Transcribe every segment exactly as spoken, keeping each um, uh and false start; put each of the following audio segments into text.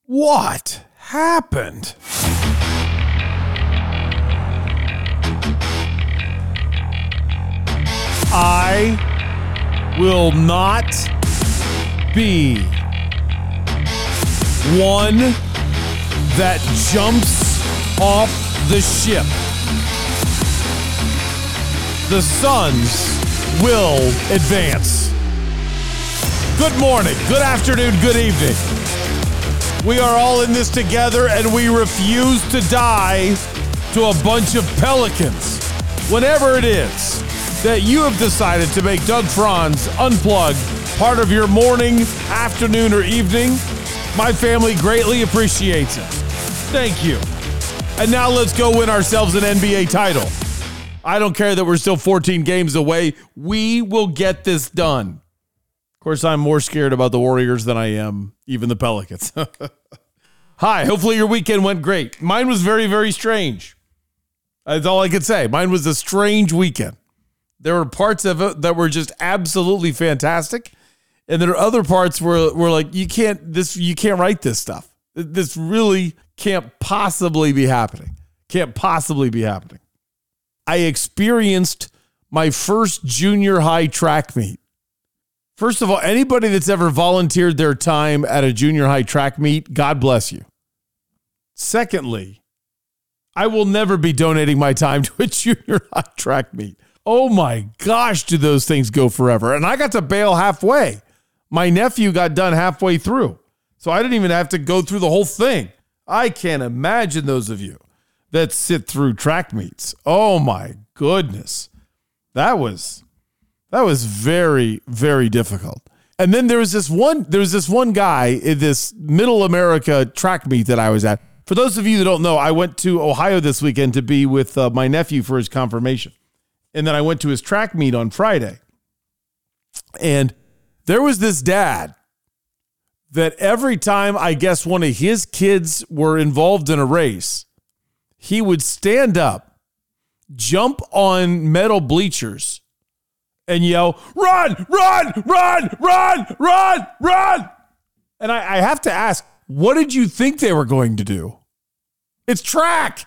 What happened? I will not be one that jumps off the ship. The Suns will advance. Good morning, good afternoon, good evening. We are all in this together, and we refuse to die to a bunch of Pelicans. Whenever it is that you have decided to make Doug Franz Unplugged part of your morning, afternoon, or evening, my family greatly appreciates it. Thank you. And now let's go win ourselves an N B A title. I don't care that we're still fourteen games away. We will get this done. Of course, I'm more scared about the Warriors than I am even the Pelicans. Hi, hopefully your weekend went great. Mine was very, very strange. That's all I could say. Mine was a strange weekend. There were parts of it that were just absolutely fantastic. And there are other parts where we're like, you can't, this, you can't write this stuff. This really can't possibly be happening. Can't possibly be happening. I experienced my first junior high track meet. First of all, anybody that's ever volunteered their time at a junior high track meet, God bless you. Secondly, I will never be donating my time to a junior high track meet. Oh my gosh, do those things go forever. And I got to bail halfway. My nephew got done halfway through. So I didn't even have to go through the whole thing. I can't imagine those of you that sit through track meets. Oh my goodness. That was... That was very, very difficult. And then there was this one, there was this one guy in this Middle America track meet that I was at. For those of you that don't know, I went to Ohio this weekend to be with uh, my nephew for his confirmation. And then I went to his track meet on Friday. And there was this dad that every time I guess one of his kids were involved in a race, he would stand up, jump on metal bleachers, and yell, run, run, run, run, run, run. And I, I have to ask, what did you think they were going to do? It's track.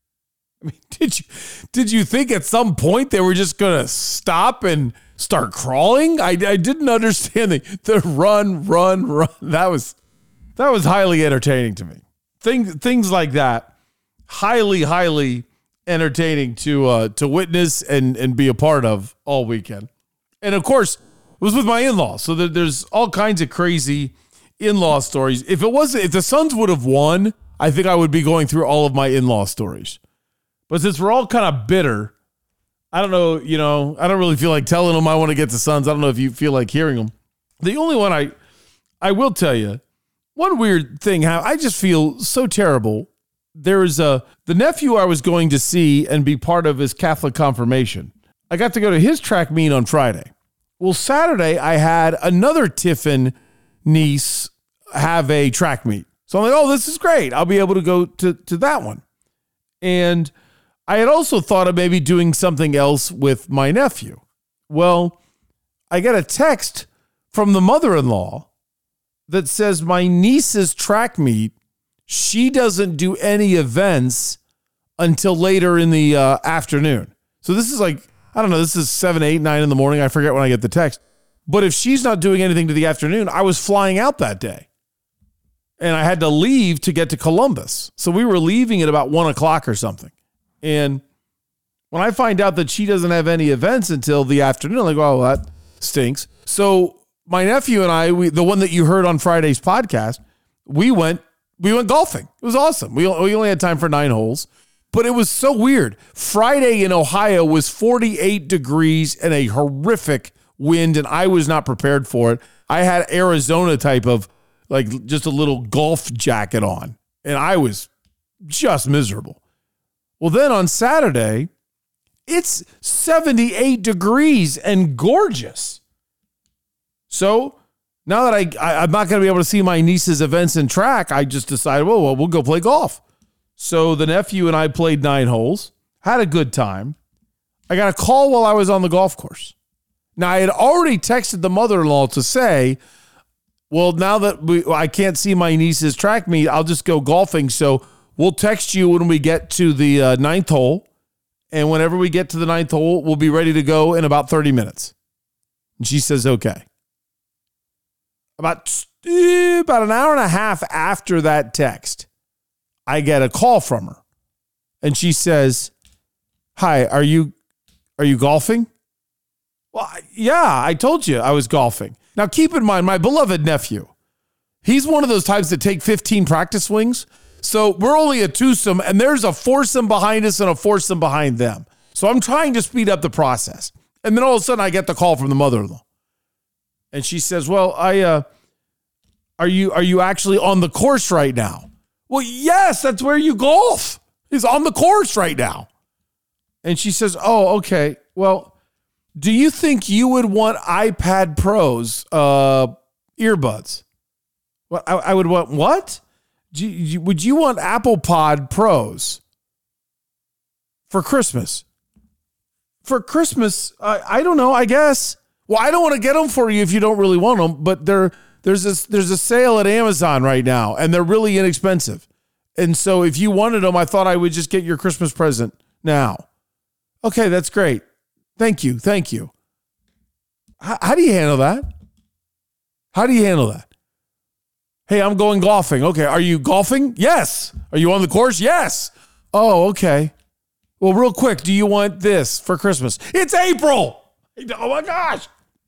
I mean, did you did you think at some point they were just going to stop and start crawling? I, I didn't understand the, the run, run, run. That was that was highly entertaining to me. Things things like that, highly, highly entertaining to uh, to witness and and be a part of all weekend. And of course, it was with my in-laws. So there's all kinds of crazy in-law stories. If it wasn't, if the Suns would have won, I think I would be going through all of my in-law stories. But since we're all kind of bitter, I don't know, you know, I don't really feel like telling them I want to get the Suns. I don't know if you feel like hearing them. The only one I, I will tell you, one weird thing, how I just feel so terrible. There's a, the nephew I was going to see and be part of his Catholic confirmation. I got to go to his track meet on Friday. Well, Saturday, I had another Tiffin niece have a track meet. So I'm like, oh, this is great. I'll be able to go to, to that one. And I had also thought of maybe doing something else with my nephew. Well, I got a text from the mother-in-law that says my niece's track meet, she doesn't do any events until later in the uh, afternoon. So this is like, I don't know, this is seven, eight, nine in the morning. I forget when I get the text. But if she's not doing anything to the afternoon, I was flying out that day. And I had to leave to get to Columbus. So we were leaving at about one o'clock or something. And when I find out that she doesn't have any events until the afternoon, I'm like, oh, well, that stinks. So my nephew and I, we, the one that you heard on Friday's podcast, we went we went golfing. It was awesome. We, we only had time for nine holes. But it was so weird. Friday in Ohio was forty-eight degrees and a horrific wind, and I was not prepared for it. I had Arizona type of, like, just a little golf jacket on, and I was just miserable. Well, then on Saturday, it's seventy-eight degrees and gorgeous. So now that I, I I'm not going to be able to see my niece's events in track, I just decided, well, well, we'll go play golf. So the nephew and I played nine holes, had a good time. I got a call while I was on the golf course. Now, I had already texted the mother-in-law to say, well, now that we, I can't see my nieces track me, I'll just go golfing. So we'll text you when we get to the uh, ninth hole. And whenever we get to the ninth hole, we'll be ready to go in about thirty minutes. And she says, okay. About, uh, about an hour and a half after that text, I get a call from her. And she says, hi, are you, are you golfing? Well, yeah, I told you I was golfing. Now, keep in mind, my beloved nephew, he's one of those types that take fifteen practice swings. So we're only a twosome, and there's a foursome behind us and a foursome behind them. So I'm trying to speed up the process. And then all of a sudden, I get the call from the mother-in-law. And she says, well, I, uh, are you, are you actually on the course right now? Well, yes, that's where you golf. He's on the course right now. And she says, oh, okay. Well, do you think you would want iPad Pros uh, earbuds? Well, I, I would want what? Do you, would you want Apple Pod Pros for Christmas? For Christmas, I, I don't know, I guess. Well, I don't want to get them for you if you don't really want them, but there, there's a, there's a sale at Amazon right now, and they're really inexpensive. And so if you wanted them, I thought I would just get your Christmas present now. Okay, that's great. Thank you. Thank you. How, how do you handle that? How do you handle that? Hey, I'm going golfing. Okay. Are you golfing? Yes. Are you on the course? Yes. Oh, okay. Well, real quick, do you want this for Christmas? It's April. Oh my gosh.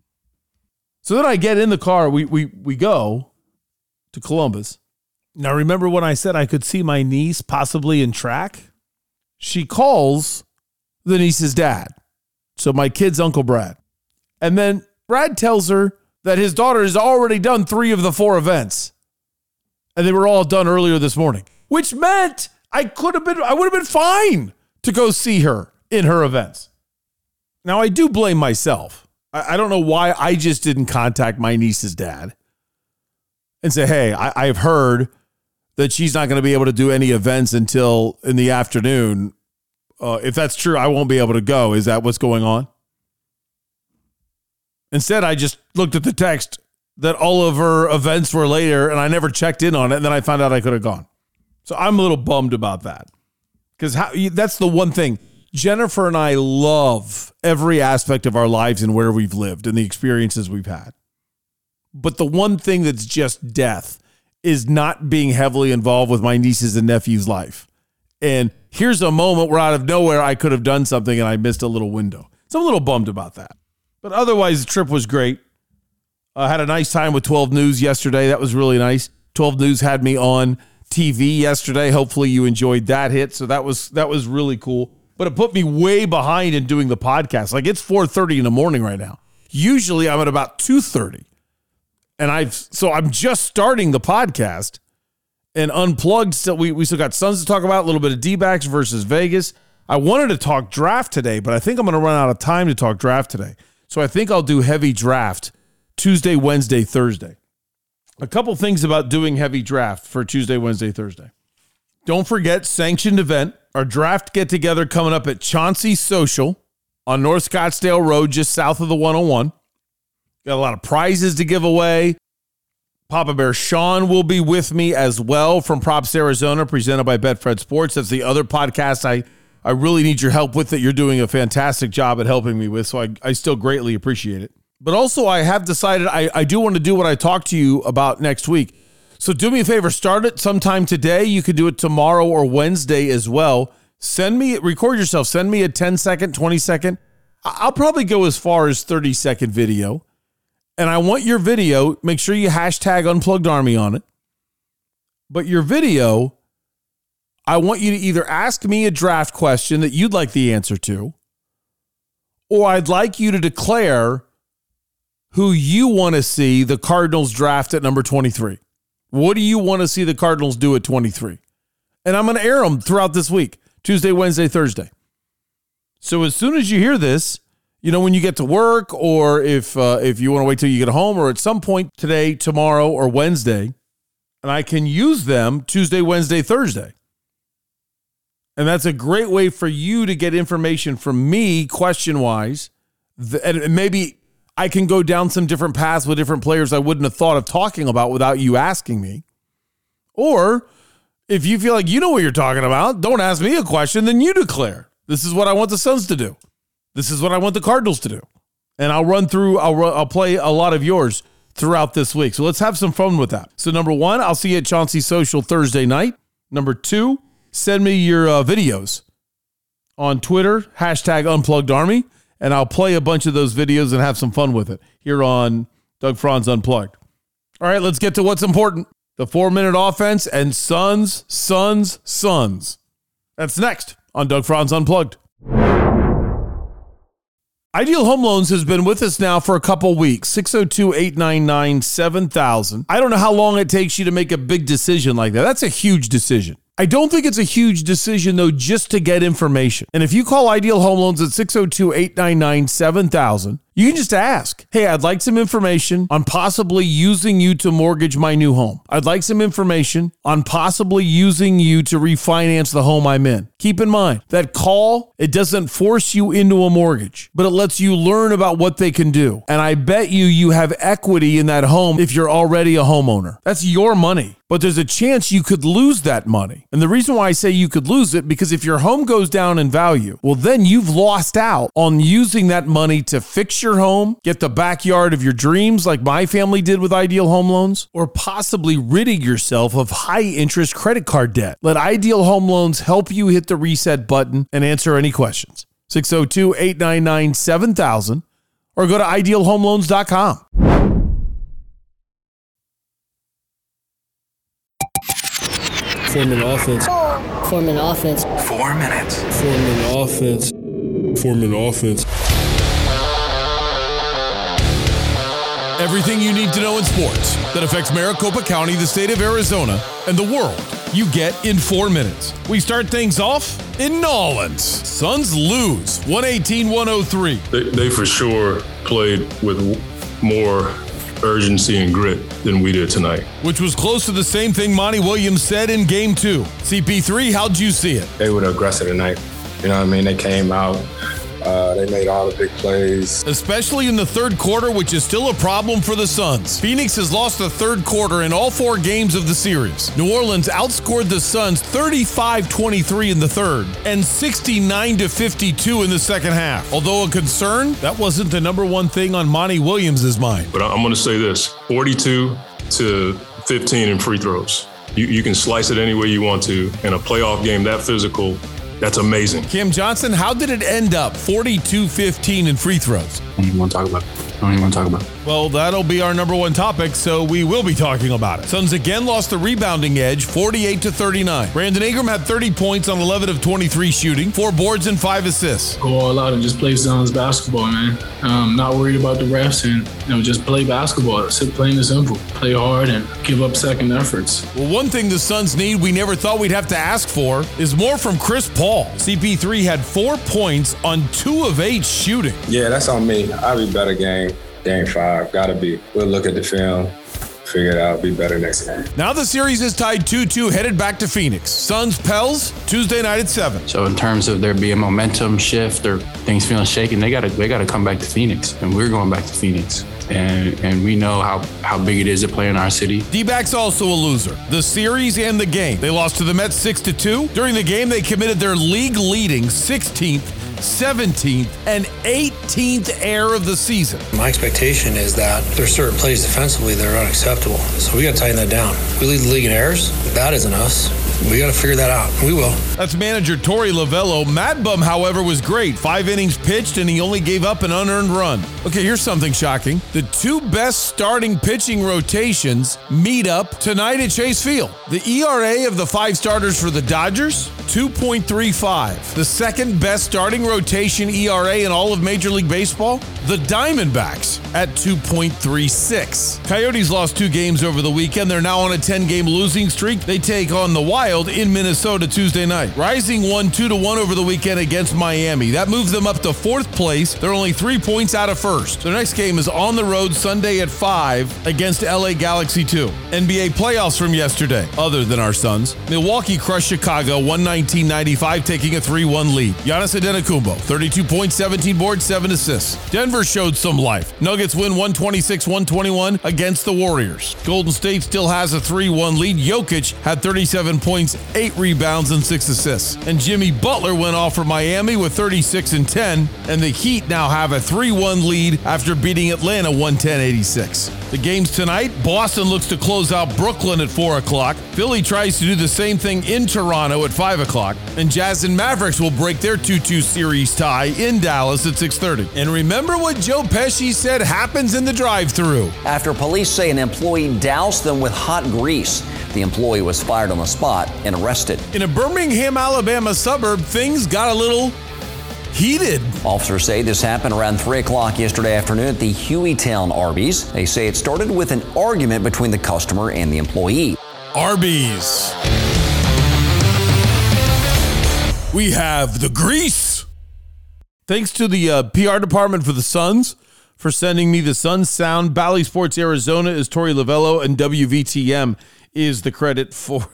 So then I get in the car. We, we, we go to Columbus. Now, remember when I said I could see my niece possibly in track? She calls the niece's dad. So my kid's Uncle Brad. And then Brad tells her that his daughter has already done three of the four events. And they were all done earlier this morning, which meant I could have been, I would have been fine to go see her in her events. Now, I do blame myself. I, I don't know why I just didn't contact my niece's dad and say, hey, I, I've heard that she's not going to be able to do any events until in the afternoon. Uh, if that's true, I won't be able to go. Is that what's going on? Instead, I just looked at the text that all of her events were later, and I never checked in on it, and then I found out I could have gone. So I'm a little bummed about that. Because that's the one thing. Jennifer and I love every aspect of our lives and where we've lived and the experiences we've had. But the one thing that's just death is not being heavily involved with my nieces and nephew's life. And here's a moment where out of nowhere I could have done something and I missed a little window. So I'm a little bummed about that. But otherwise, the trip was great. I had a nice time with twelve News yesterday. That was really nice. twelve News had me on T V yesterday. Hopefully you enjoyed that hit. So that was that was really cool. But it put me way behind in doing the podcast. Like it's four thirty in the morning right now. Usually I'm at about two thirty. And I've so I'm just starting the podcast and unplugged. Still, we, we still got Suns to talk about, a little bit of D-backs versus Vegas. I wanted to talk draft today, but I think I'm going to run out of time to talk draft today. So I think I'll do heavy draft Tuesday, Wednesday, Thursday. A couple things about doing heavy draft for Tuesday, Wednesday, Thursday. Don't forget, sanctioned event, our draft get-together coming up at Chauncey Social on North Scottsdale Road, just south of the one oh one. Got a lot of prizes to give away. Papa Bear Sean will be with me as well from Props Arizona, presented by Betfred Sports. That's the other podcast I, I really need your help with that you're doing a fantastic job at helping me with, so I, I still greatly appreciate it. But also, I have decided I, I do want to do what I talked to you about next week. So do me a favor, start it sometime today. You could do it tomorrow or Wednesday as well. Send me, record yourself. Send me a ten second, twenty second. I'll probably go as far as thirty second video. And I want your video, make sure you hashtag Unplugged Army on it. But your video, I want you to either ask me a draft question that you'd like the answer to, or I'd like you to declare who you want to see the Cardinals draft at number twenty-three. What do you want to see the Cardinals do at twenty-three? And I'm going to air them throughout this week, Tuesday, Wednesday, Thursday. So as soon as you hear this, you know, when you get to work, or if uh, if you want to wait till you get home, or at some point today, tomorrow, or Wednesday, and I can use them Tuesday, Wednesday, Thursday. And that's a great way for you to get information from me question-wise, and maybe I can go down some different paths with different players I wouldn't have thought of talking about without you asking me. Or if you feel like you know what you're talking about, don't ask me a question, then you declare. This is what I want the Suns to do. This is what I want the Cardinals to do. And I'll run through, I'll, run, I'll play a lot of yours throughout this week. So let's have some fun with that. So number one, I'll see you at Chauncey Social Thursday night. Number two, send me your uh, videos on Twitter, hashtag Unplugged Army, and I'll play a bunch of those videos and have some fun with it here on Doug Franz Unplugged. All right, let's get to what's important. The four-minute offense and Suns, Suns, Suns. That's next on Doug Franz Unplugged. Ideal Home Loans has been with us now for a couple weeks. six oh two, eight nine nine, seven thousand. I don't know how long it takes you to make a big decision like that. That's a huge decision. I don't think it's a huge decision, though, just to get information. And if you call Ideal Home Loans at six oh two, eight nine nine, seven thousand, you can just ask, hey, I'd like some information on possibly using you to mortgage my new home. I'd like some information on possibly using you to refinance the home I'm in. Keep in mind, that call, it doesn't force you into a mortgage, but it lets you learn about what they can do. And I bet you you have equity in that home if you're already a homeowner. That's your money. But there's a chance you could lose that money. And the reason why I say you could lose it, because if your home goes down in value, well, then you've lost out on using that money to fix your home, get the backyard of your dreams like my family did with Ideal Home Loans, or possibly ridding yourself of high-interest credit card debt. Let Ideal Home Loans help you hit the reset button and answer any questions. six oh two, eight nine nine, seven thousand or go to ideal home loans dot com. Four-minute offense. Four-minute offense. Four minutes. Four-minute offense. Four-minute offense. Everything you need to know in sports that affects Maricopa County, the state of Arizona, and the world, you get in four minutes. We start things off in Nolens. Suns lose one eighteen, one oh three. They, they for sure played with more urgency and grit than we did tonight. Which was close to the same thing Monty Williams said in game two. C P three, how'd you see it? They were aggressive tonight. You know what I mean? They came out. Uh, they made all the big plays. Especially in the third quarter, which is still a problem for the Suns. Phoenix has lost the third quarter in all four games of the series. New Orleans outscored the Suns thirty-five twenty-three in the third and sixty-nine to fifty-two in the second half. Although a concern, that wasn't the number one thing on Monty Williams' mind. But I'm going to say this, forty-two to fifteen in free throws. You, you can slice it any way you want to. In a playoff game that physical, that's amazing. Cam Johnson, how did it end up forty-two fifteen in free throws? I don't even want to talk about it. I don't even want to talk about it. Well, that'll be our number one topic, so we will be talking about it. Suns again lost the rebounding edge, forty-eight to thirty-nine. Brandon Ingram had thirty points on eleven of twenty-three shooting, four boards and five assists. Go all out and just play Suns basketball, man. Um, not worried about the refs and you know just play basketball. It's plain and simple. Play hard and give up second efforts. Well, one thing the Suns need we never thought we'd have to ask for is more from Chris Paul. C P three had four points on two of eight shooting. Yeah, that's on me. I'll be better game. Game five. Gotta be. We'll look at the film. Figure it out, be better next game. Now the series is tied two two, headed back to Phoenix. Suns Pels, Tuesday night at seven. So in terms of there being a momentum shift or things feeling shaken, they gotta they gotta come back to Phoenix, and we're going back to Phoenix. And and we know how, how big it is to play in our city. D-backs also a loser. The series and the game. They lost to the Mets six to two. During the game, they committed their league-leading sixteenth, seventeenth, and eighteenth error of the season. My expectation is that there's certain plays defensively that are unacceptable. So we got to tighten that down. We lead the league in errors. That isn't us. We got to figure that out. We will. That's manager Torey Lovello. Mad Bum, however, was great. Five innings pitched, and he only gave up an unearned run. Okay, here's something shocking. The two best starting pitching rotations meet up tonight at Chase Field. The E R A of the five starters for the Dodgers, two point three five. The second best starting rotation E R A in all of Major League Baseball, the Diamondbacks at two point three six. Coyotes lost two games over the weekend. They're now on a ten-game losing streak. They take on the Wild Wild in Minnesota Tuesday night. Rising won two to one over the weekend against Miami. That moves them up to fourth place. They're only three points out of first. Their next game is on the road Sunday at five against L A Galaxy two. N B A playoffs from yesterday, other than our Suns. Milwaukee crushed Chicago one nineteen ninety-five, taking a three one lead. Giannis Antetokounmpo, thirty-two points, seventeen boards, seven assists. Denver showed some life. Nuggets win one twenty-six one twenty-one against the Warriors. Golden State still has a three one lead. Jokic had thirty-seven points, eight rebounds, and six assists. And Jimmy Butler went off for Miami with thirty-six and ten, and the Heat now have a three one lead after beating Atlanta one ten eighty-six. The games tonight, Boston looks to close out Brooklyn at four o'clock. Philly tries to do the same thing in Toronto at five o'clock. And Jazz and Mavericks will break their two two series tie in Dallas at six thirty. And remember what Joe Pesci said happens in the drive-thru. After police say an employee doused them with hot grease, the employee was fired on the spot and arrested. In a Birmingham, Alabama suburb, things got a little heated. Officers say this happened around three o'clock yesterday afternoon at the Hueytown Arby's. They say it started with an argument between the customer and the employee. Arby's. We have the grease. Thanks to the uh, P R department for the Suns for sending me the Suns sound. Bally Sports Arizona is Tori Lavello, and W V T M is the credit for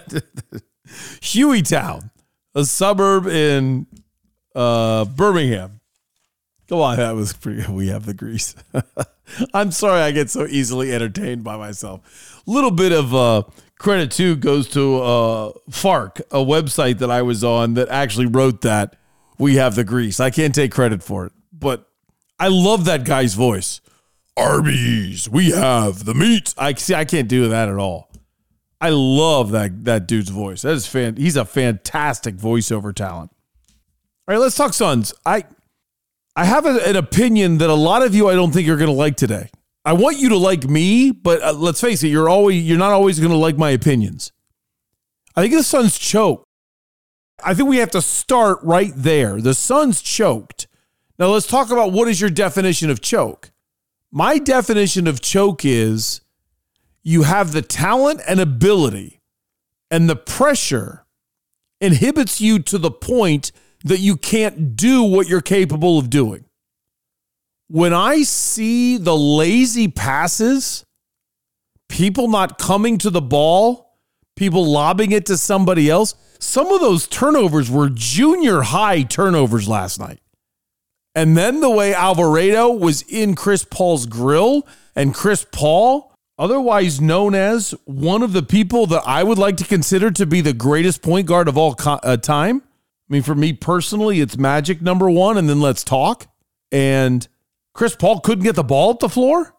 Hueytown, a suburb in Uh, Birmingham. Go on, that was pretty. We have the grease. I'm sorry I get so easily entertained by myself. Little bit of uh, credit too goes to uh, Fark, a website that I was on that actually wrote that. We have the grease. I can't take credit for it, but I love that guy's voice. Arby's, we have the meat. I see. I can't do that at all. I love that that dude's voice. That is fan. He's a fantastic voiceover talent. All right, let's talk Suns. I I have a, an opinion that a lot of you I don't think you're going to like today. I want you to like me, but uh, let's face it, you're always you're not always going to like my opinions. I think the Suns choke. I think we have to start right there. The Suns choked. Now let's talk about what is your definition of choke. My definition of choke is you have the talent and ability, and the pressure inhibits you to the point that you can't do what you're capable of doing. When I see the lazy passes, people not coming to the ball, people lobbing it to somebody else, some of those turnovers were junior high turnovers last night. And then the way Alvarado was in Chris Paul's grill, and Chris Paul, otherwise known as one of the people that I would like to consider to be the greatest point guard of all co- uh, time. I mean, for me personally, it's Magic number one, and then let's talk. And Chris Paul couldn't get the ball up the floor.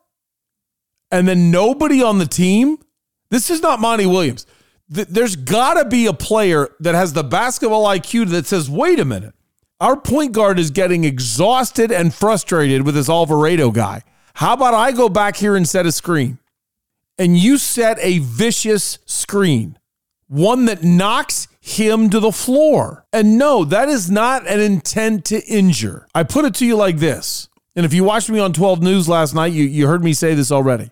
And then nobody on the team. This is not Monty Williams. There's got to be a player that has the basketball I Q that says, wait a minute. Our point guard is getting exhausted and frustrated with this Alvarado guy. How about I go back here and set a screen? And you set a vicious screen. One that knocks him to the floor. And no, that is not an intent to injure. I put it to you like this. And if you watched me on twelve News last night, you, you heard me say this already.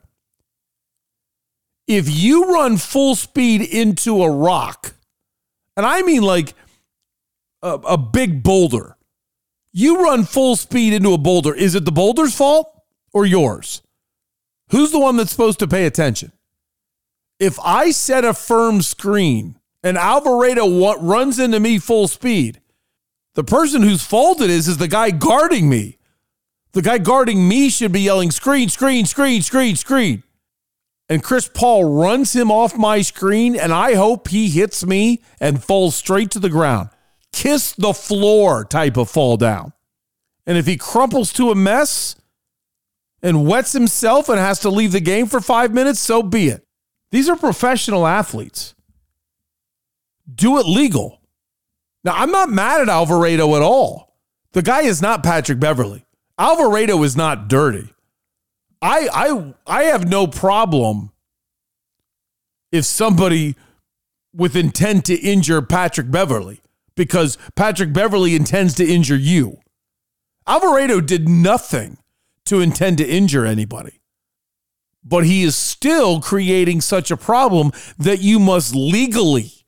If you run full speed into a rock, and I mean like a, a big boulder, you run full speed into a boulder, is it the boulder's fault or yours? Who's the one that's supposed to pay attention? If I set a firm screen and Alvarado runs into me full speed, the person whose fault it is is the guy guarding me. The guy guarding me should be yelling, screen, screen, screen, screen, screen. And Chris Paul runs him off my screen, and I hope he hits me and falls straight to the ground. Kiss the floor type of fall down. And if he crumples to a mess and wets himself and has to leave the game for five minutes, so be it. These are professional athletes. Do it legal. Now, I'm not mad at Alvarado at all. The guy is not Patrick Beverley. Alvarado is not dirty. I I I have no problem if somebody with intent to injure Patrick Beverley, because Patrick Beverley intends to injure you. Alvarado did nothing to intend to injure anybody. But he is still creating such a problem that you must legally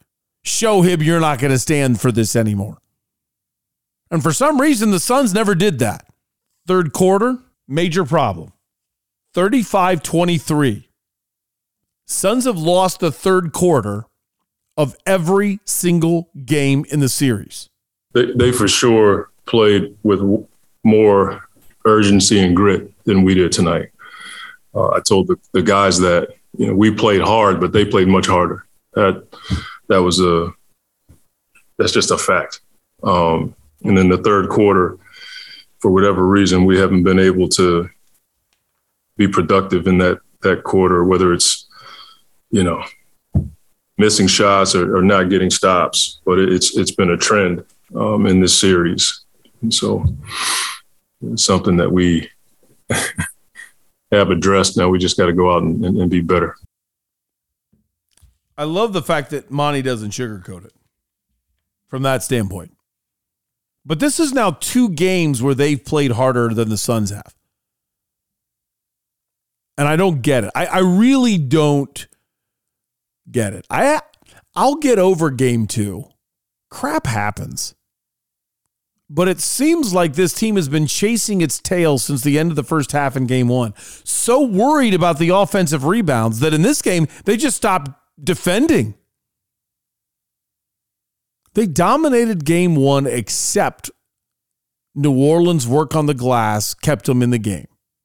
show him you're not going to stand for this anymore. And for some reason, the Suns never did that. Third quarter, major problem. thirty-five twenty-three. Suns have lost the third quarter of every single game in the series. They, they for sure played with more urgency and grit than we did tonight. Uh, I told the, the guys that, you know, we played hard, but they played much harder. That that was a that's just a fact. Um, and then the third quarter, for whatever reason, we haven't been able to be productive in that that quarter, whether it's, you know, missing shots or, or not getting stops. But it's it's been a trend um, in this series. And so it's something that we have addressed. Now we just got to go out and, and, and be better. I love the fact that Monty doesn't sugarcoat it from that standpoint. But this is now two games where they've played harder than the Suns have. And I don't get it. I, I really don't get it. I, I'll get over game two. Crap happens. But it seems like this team has been chasing its tail since the end of the first half in game one. So worried about the offensive rebounds that in this game, they just stopped defending. They dominated game one, except New Orleans' work on the glass kept them in the game.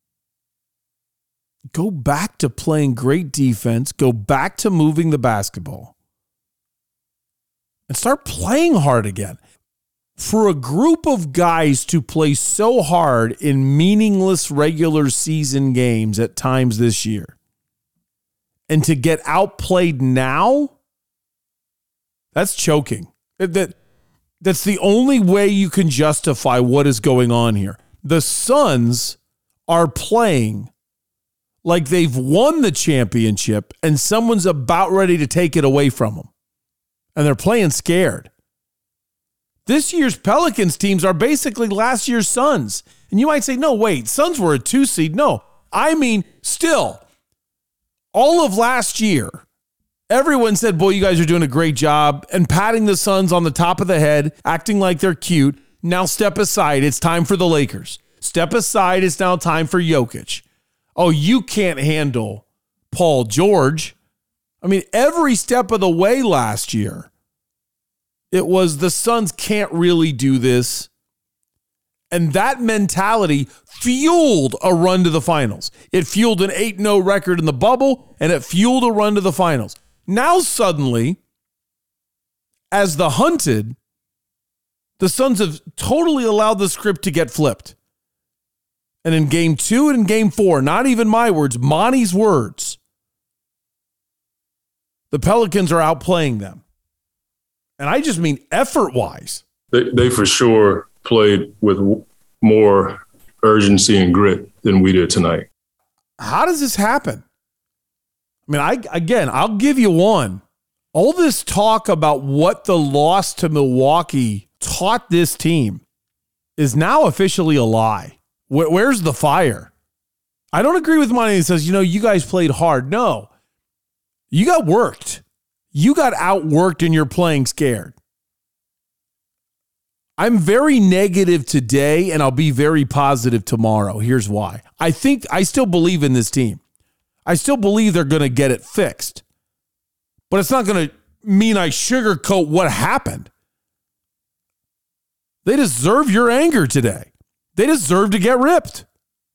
Go back to playing great defense. Go back to moving the basketball. And start playing hard again. For a group of guys to play so hard in meaningless regular season games at times this year, and to get outplayed now, that's choking. That, that's the only way you can justify what is going on here. The Suns are playing like they've won the championship and someone's about ready to take it away from them. And they're playing scared. This year's Pelicans teams are basically last year's Suns. And you might say, no, wait, Suns were a two seed. No, I mean, still, all of last year, everyone said, boy, you guys are doing a great job, and patting the Suns on the top of the head, acting like they're cute. Now step aside. It's time for the Lakers. Step aside. It's now time for Jokic. Oh, you can't handle Paul George. I mean, every step of the way last year, it was the Suns can't really do this. And that mentality fueled a run to the finals. It fueled an eight and oh record in the bubble, and it fueled a run to the finals. Now suddenly, as the hunted, the Suns have totally allowed the script to get flipped. And in game two and in game four, not even my words, Monty's words, the Pelicans are outplaying them. And I just mean effort-wise. They, they for sure played with more urgency and grit than we did tonight. How does this happen? I mean, I again, I'll give you one. All this talk about what the loss to Milwaukee taught this team is now officially a lie. Where, where's the fire? I don't agree with Monty that says, you know, you guys played hard. No, you got worked. You got outworked and you're playing scared. I'm very negative today and I'll be very positive tomorrow. Here's why. I think I still believe in this team. I still believe they're going to get it fixed. But it's not going to mean I sugarcoat what happened. They deserve your anger today. They deserve to get ripped.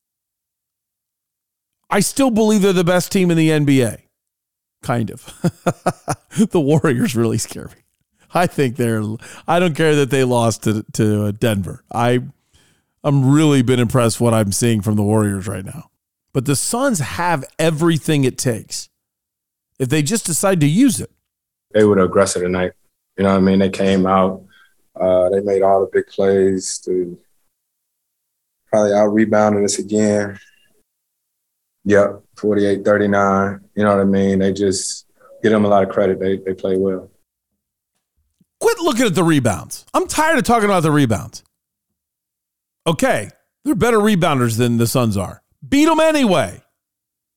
I still believe they're the best team in the N B A. Kind of. The Warriors really scare me. I think they're, I don't care that they lost to, to Denver. I, I'm really been impressed what I'm seeing from the Warriors right now. But the Suns have everything it takes if they just decide to use it. They were aggressive tonight. You know what I mean? They came out. Uh, they made all the big plays. To probably out-rebounded us again. Yep, forty-eight thirty-nine. You know what I mean? They just give them a lot of credit. They they play well. Quit looking at the rebounds. I'm tired of talking about the rebounds. Okay, they're better rebounders than the Suns are. Beat them anyway.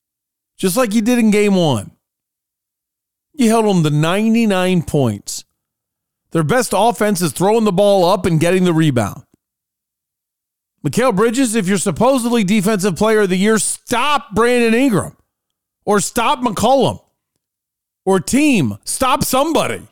Just like you did in game one. You held them to ninety-nine points Their best offense is throwing the ball up and getting the rebound. Mikal Bridges, if you're supposedly Defensive Player of the Year, stop Brandon Ingram. Or stop McCollum. Or team, stop somebody.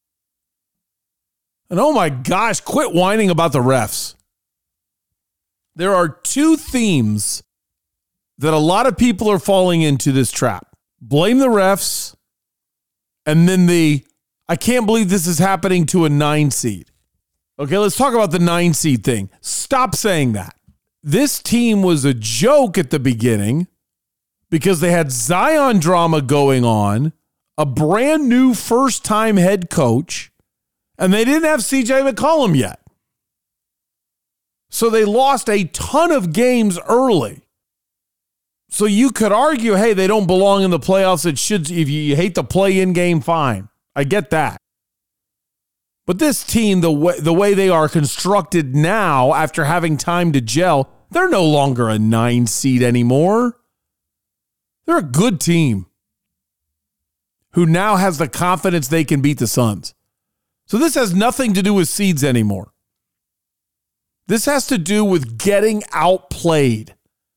And oh my gosh, quit whining about the refs. There are two themes that a lot of people are falling into this trap. Blame the refs, and then the, I can't believe this is happening to a nine seed. Okay, let's talk about the nine seed thing. Stop saying that. This team was a joke at the beginning because they had Zion drama going on, a brand new first-time head coach, and they didn't have C J McCollum yet. So they lost a ton of games early. So you could argue, hey, they don't belong in the playoffs. It should, if you hate the play-in game, fine. I get that. But this team, the way, the way they are constructed now, after having time to gel, they're no longer a nine seed anymore. They're a good team who now has the confidence they can beat the Suns. So this has nothing to do with seeds anymore. This has to do with getting outplayed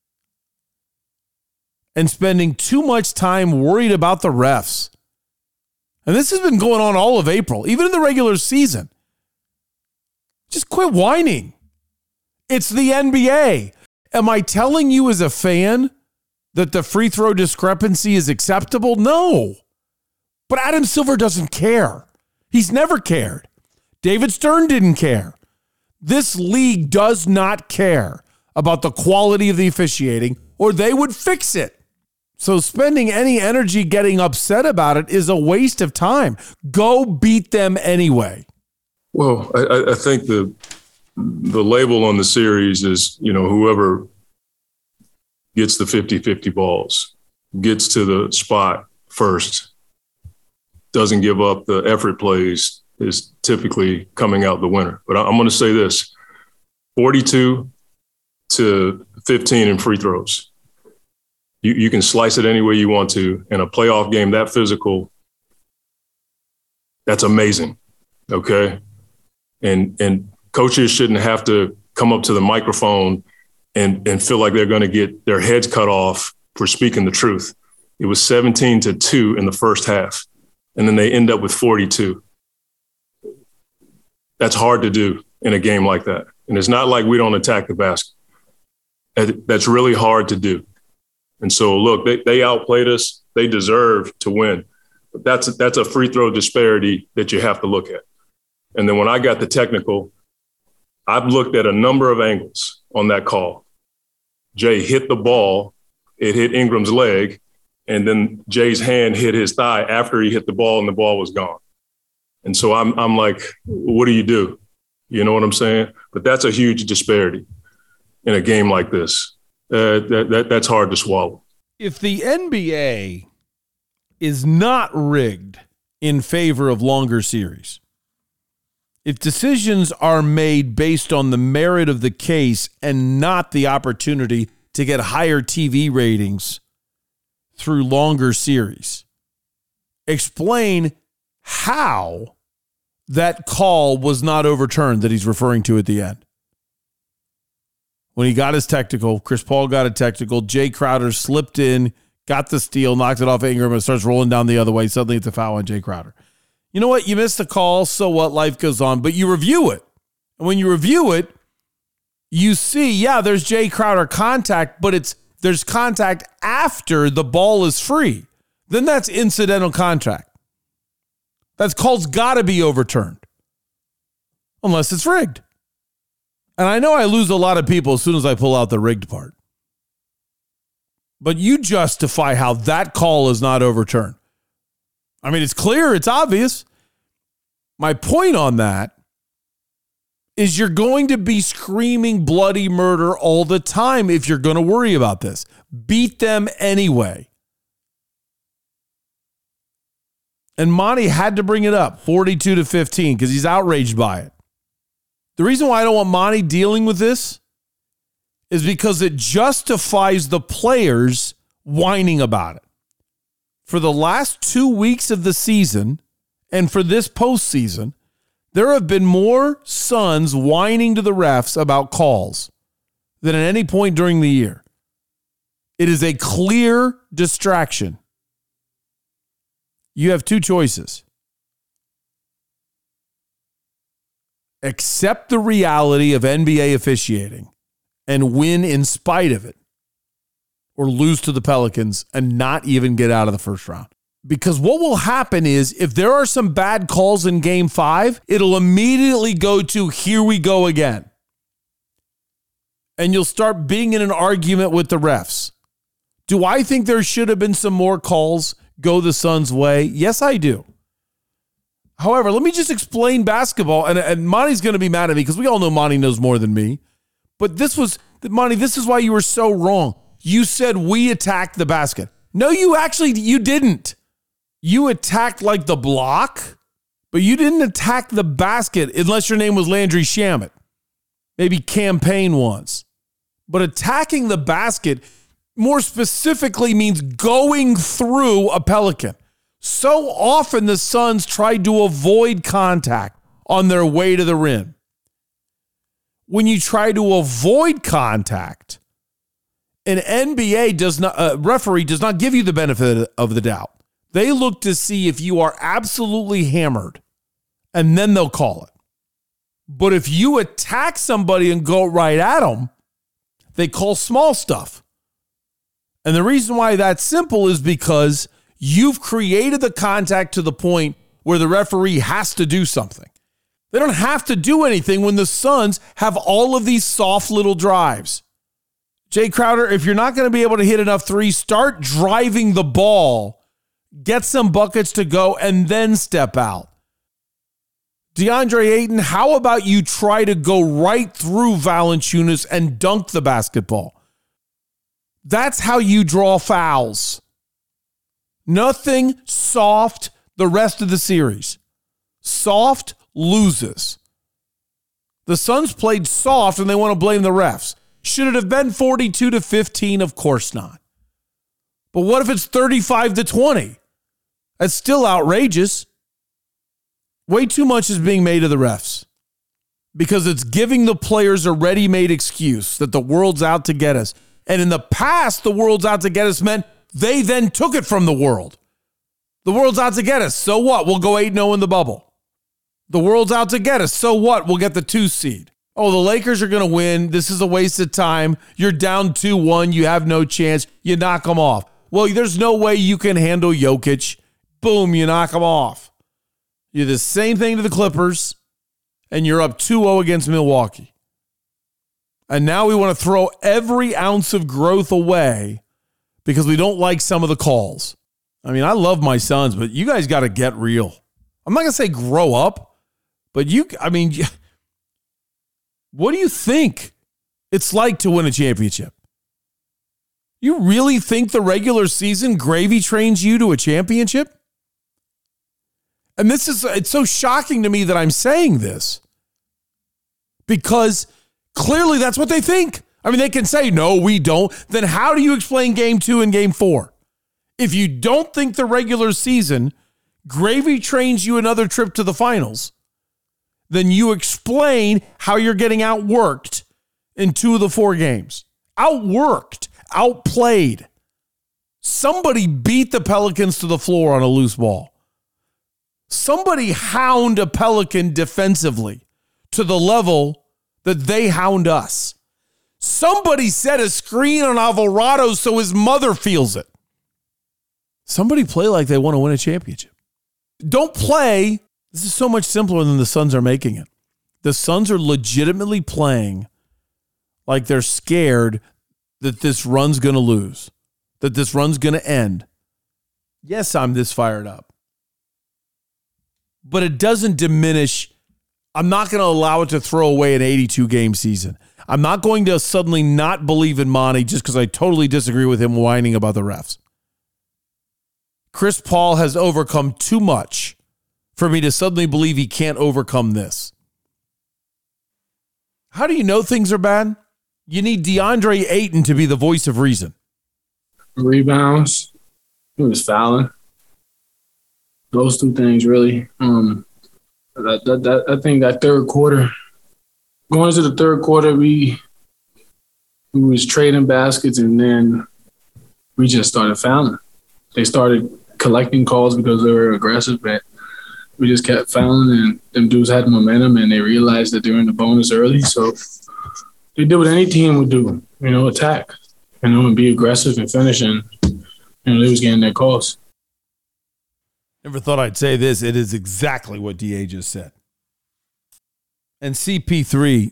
and spending too much time worried about the refs. And this has been going on all of April, even in the regular season. Just quit whining. It's the N B A. Am I telling you as a fan that the free throw discrepancy is acceptable? No. But Adam Silver doesn't care. He's never cared. David Stern didn't care. This league does not care about the quality of the officiating, or they would fix it. So spending any energy getting upset about it is a waste of time. Go beat them anyway. Well, I, I think the the label on the series is, you know, whoever gets the fifty-fifty balls, gets to the spot first, doesn't give up the effort plays, is typically coming out the winner. But I'm going to say this, forty-two to fifteen in free throws. You, you can slice it any way you want to. In a playoff game that physical, that's amazing, okay? And and coaches shouldn't have to come up to the microphone and, and feel like they're going to get their heads cut off for speaking the truth. It was seventeen to two in the first half, and then they end up with forty-two. That's hard to do in a game like that. And it's not like we don't attack the basket. That's really hard to do. And so, look, they, they outplayed us. They deserve to win. But that's, that's a free throw disparity that you have to look at. And then when I got the technical, I've looked at a number of angles on that call. Jay hit the ball. It hit Ingram's leg. And then Jay's hand hit his thigh after he hit the ball, and the ball was gone. And so I'm I'm like, what do you do? You know what I'm saying? But that's a huge disparity in a game like this. Uh, that, that that's hard to swallow. If the N B A is not rigged in favor of longer series, if decisions are made based on the merit of the case and not the opportunity to get higher T V ratings through longer series, explain how that call was not overturned that he's referring to at the end. When he got his technical, Chris Paul got a technical, Jay Crowder slipped in, got the steal, knocked it off Ingram, and starts rolling down the other way. Suddenly it's a foul on Jay Crowder. You know what? You missed the call, so what? Life goes on. But you review it. And when you review it, you see, yeah, there's Jay Crowder contact, but it's there's contact after the ball is free. Then that's incidental contact. That call's got to be overturned. Unless it's rigged. And I know I lose a lot of people as soon as I pull out the rigged part. But you justify how that call is not overturned. I mean, it's clear, it's obvious. My point on that is you're going to be screaming bloody murder all the time if you're going to worry about this. Beat them anyway. And Monty had to bring it up, forty-two to fifteen, because he's outraged by it. The reason why I don't want Monty dealing with this is because it justifies the players whining about it. For the last two weeks of the season and for this postseason, There have been more Suns whining to the refs about calls than at any point during the year. It is a clear distraction. You have two choices. Accept the reality of N B A officiating and win in spite of it, or lose to the Pelicans and not even get out of the first round. Because what will happen is if there are some bad calls in game five, it'll immediately go to here we go again. And you'll start being in an argument with the refs. Do I think there should have been some more calls go the Suns' way? Yes, I do. However, let me just explain basketball, and, and Monty's going to be mad at me because we all know Monty knows more than me. But this was, Monty, this is why you were so wrong. You said we attacked the basket. No, you actually, you didn't. You attacked like the block, but you didn't attack the basket unless your name was Landry Shamet. Maybe campaign once. But attacking the basket more specifically means going through a Pelican. So often the Suns tried to avoid contact on their way to the rim. When you try to avoid contact, an N B A does not, a referee does not give you the benefit of the doubt. They look to see if you are absolutely hammered, and then they'll call it. But if you attack somebody and go right at them, they call small stuff. And the reason why that's simple is because you've created the contact to the point where the referee has to do something. They don't have to do anything when the Suns have all of these soft little drives. Jay Crowder, if you're not going to be able to hit enough threes, start driving the ball, get some buckets to go, and then step out. DeAndre Ayton, how about you try to go right through Valanciunas and dunk the basketball? That's how you draw fouls. Nothing soft the rest of the series. Soft loses. The Suns played soft and they want to blame the refs. Should it have been forty-two to fifteen? Of course not. But what if it's thirty-five to twenty? That's still outrageous. Way too much is being made of the refs because it's giving the players a ready-made excuse that the world's out to get us. And in the past, the world's out to get us meant they then took it from the world. The world's out to get us. So what? We'll go eight and oh in the bubble. The world's out to get us. So what? We'll get the two seed. Oh, the Lakers are going to win. This is a waste of time. You're down two one. You have no chance. You knock them off. Well, there's no way you can handle Jokic. Boom, you knock them off. You're the same thing to the Clippers, and you're up two oh against Milwaukee. And now we want to throw every ounce of growth away because we don't like some of the calls. I mean, I love my Suns, but you guys got to get real. I'm not going to say grow up, but you, I mean, what do you think it's like to win a championship? You really think the regular season gravy trains you to a championship? And this is, it's so shocking to me that I'm saying this because clearly that's what they think. I mean, they can say, no, we don't. Then how do you explain game two and game four? If you don't think the regular season gravy trains you another trip to the finals, then you explain how you're getting outworked in two of the four games. Outworked, outplayed. Somebody beat the Pelicans to the floor on a loose ball. Somebody hound a Pelican defensively to the level that they hound us. Somebody set a screen on Alvarado so his mother feels it. Somebody play like they want to win a championship. Don't play. This is so much simpler than the Suns are making it. The Suns are legitimately playing like they're scared that this run's going to lose, that this run's going to end. Yes, I'm this fired up. But it doesn't diminish. I'm not going to allow it to throw away an eighty-two game season. I'm not going to suddenly not believe in Monty just because I totally disagree with him whining about the refs. Chris Paul has overcome too much for me to suddenly believe he can't overcome this. How do you know things are bad? You need DeAndre Ayton to be the voice of reason. Rebounds. He was fouling. Those two things, really. Um, That, that, that, I think that third quarter, going into the third quarter, we we was trading baskets, and then we just started fouling. They started collecting calls because they were aggressive, but we just kept fouling, and them dudes had momentum, and they realized that they were in the bonus early. So they did what any team would do, you know, attack, you know, and be aggressive and finish, and you know, they was getting their calls. Never thought I'd say this. It is exactly what D A just said. And C P three,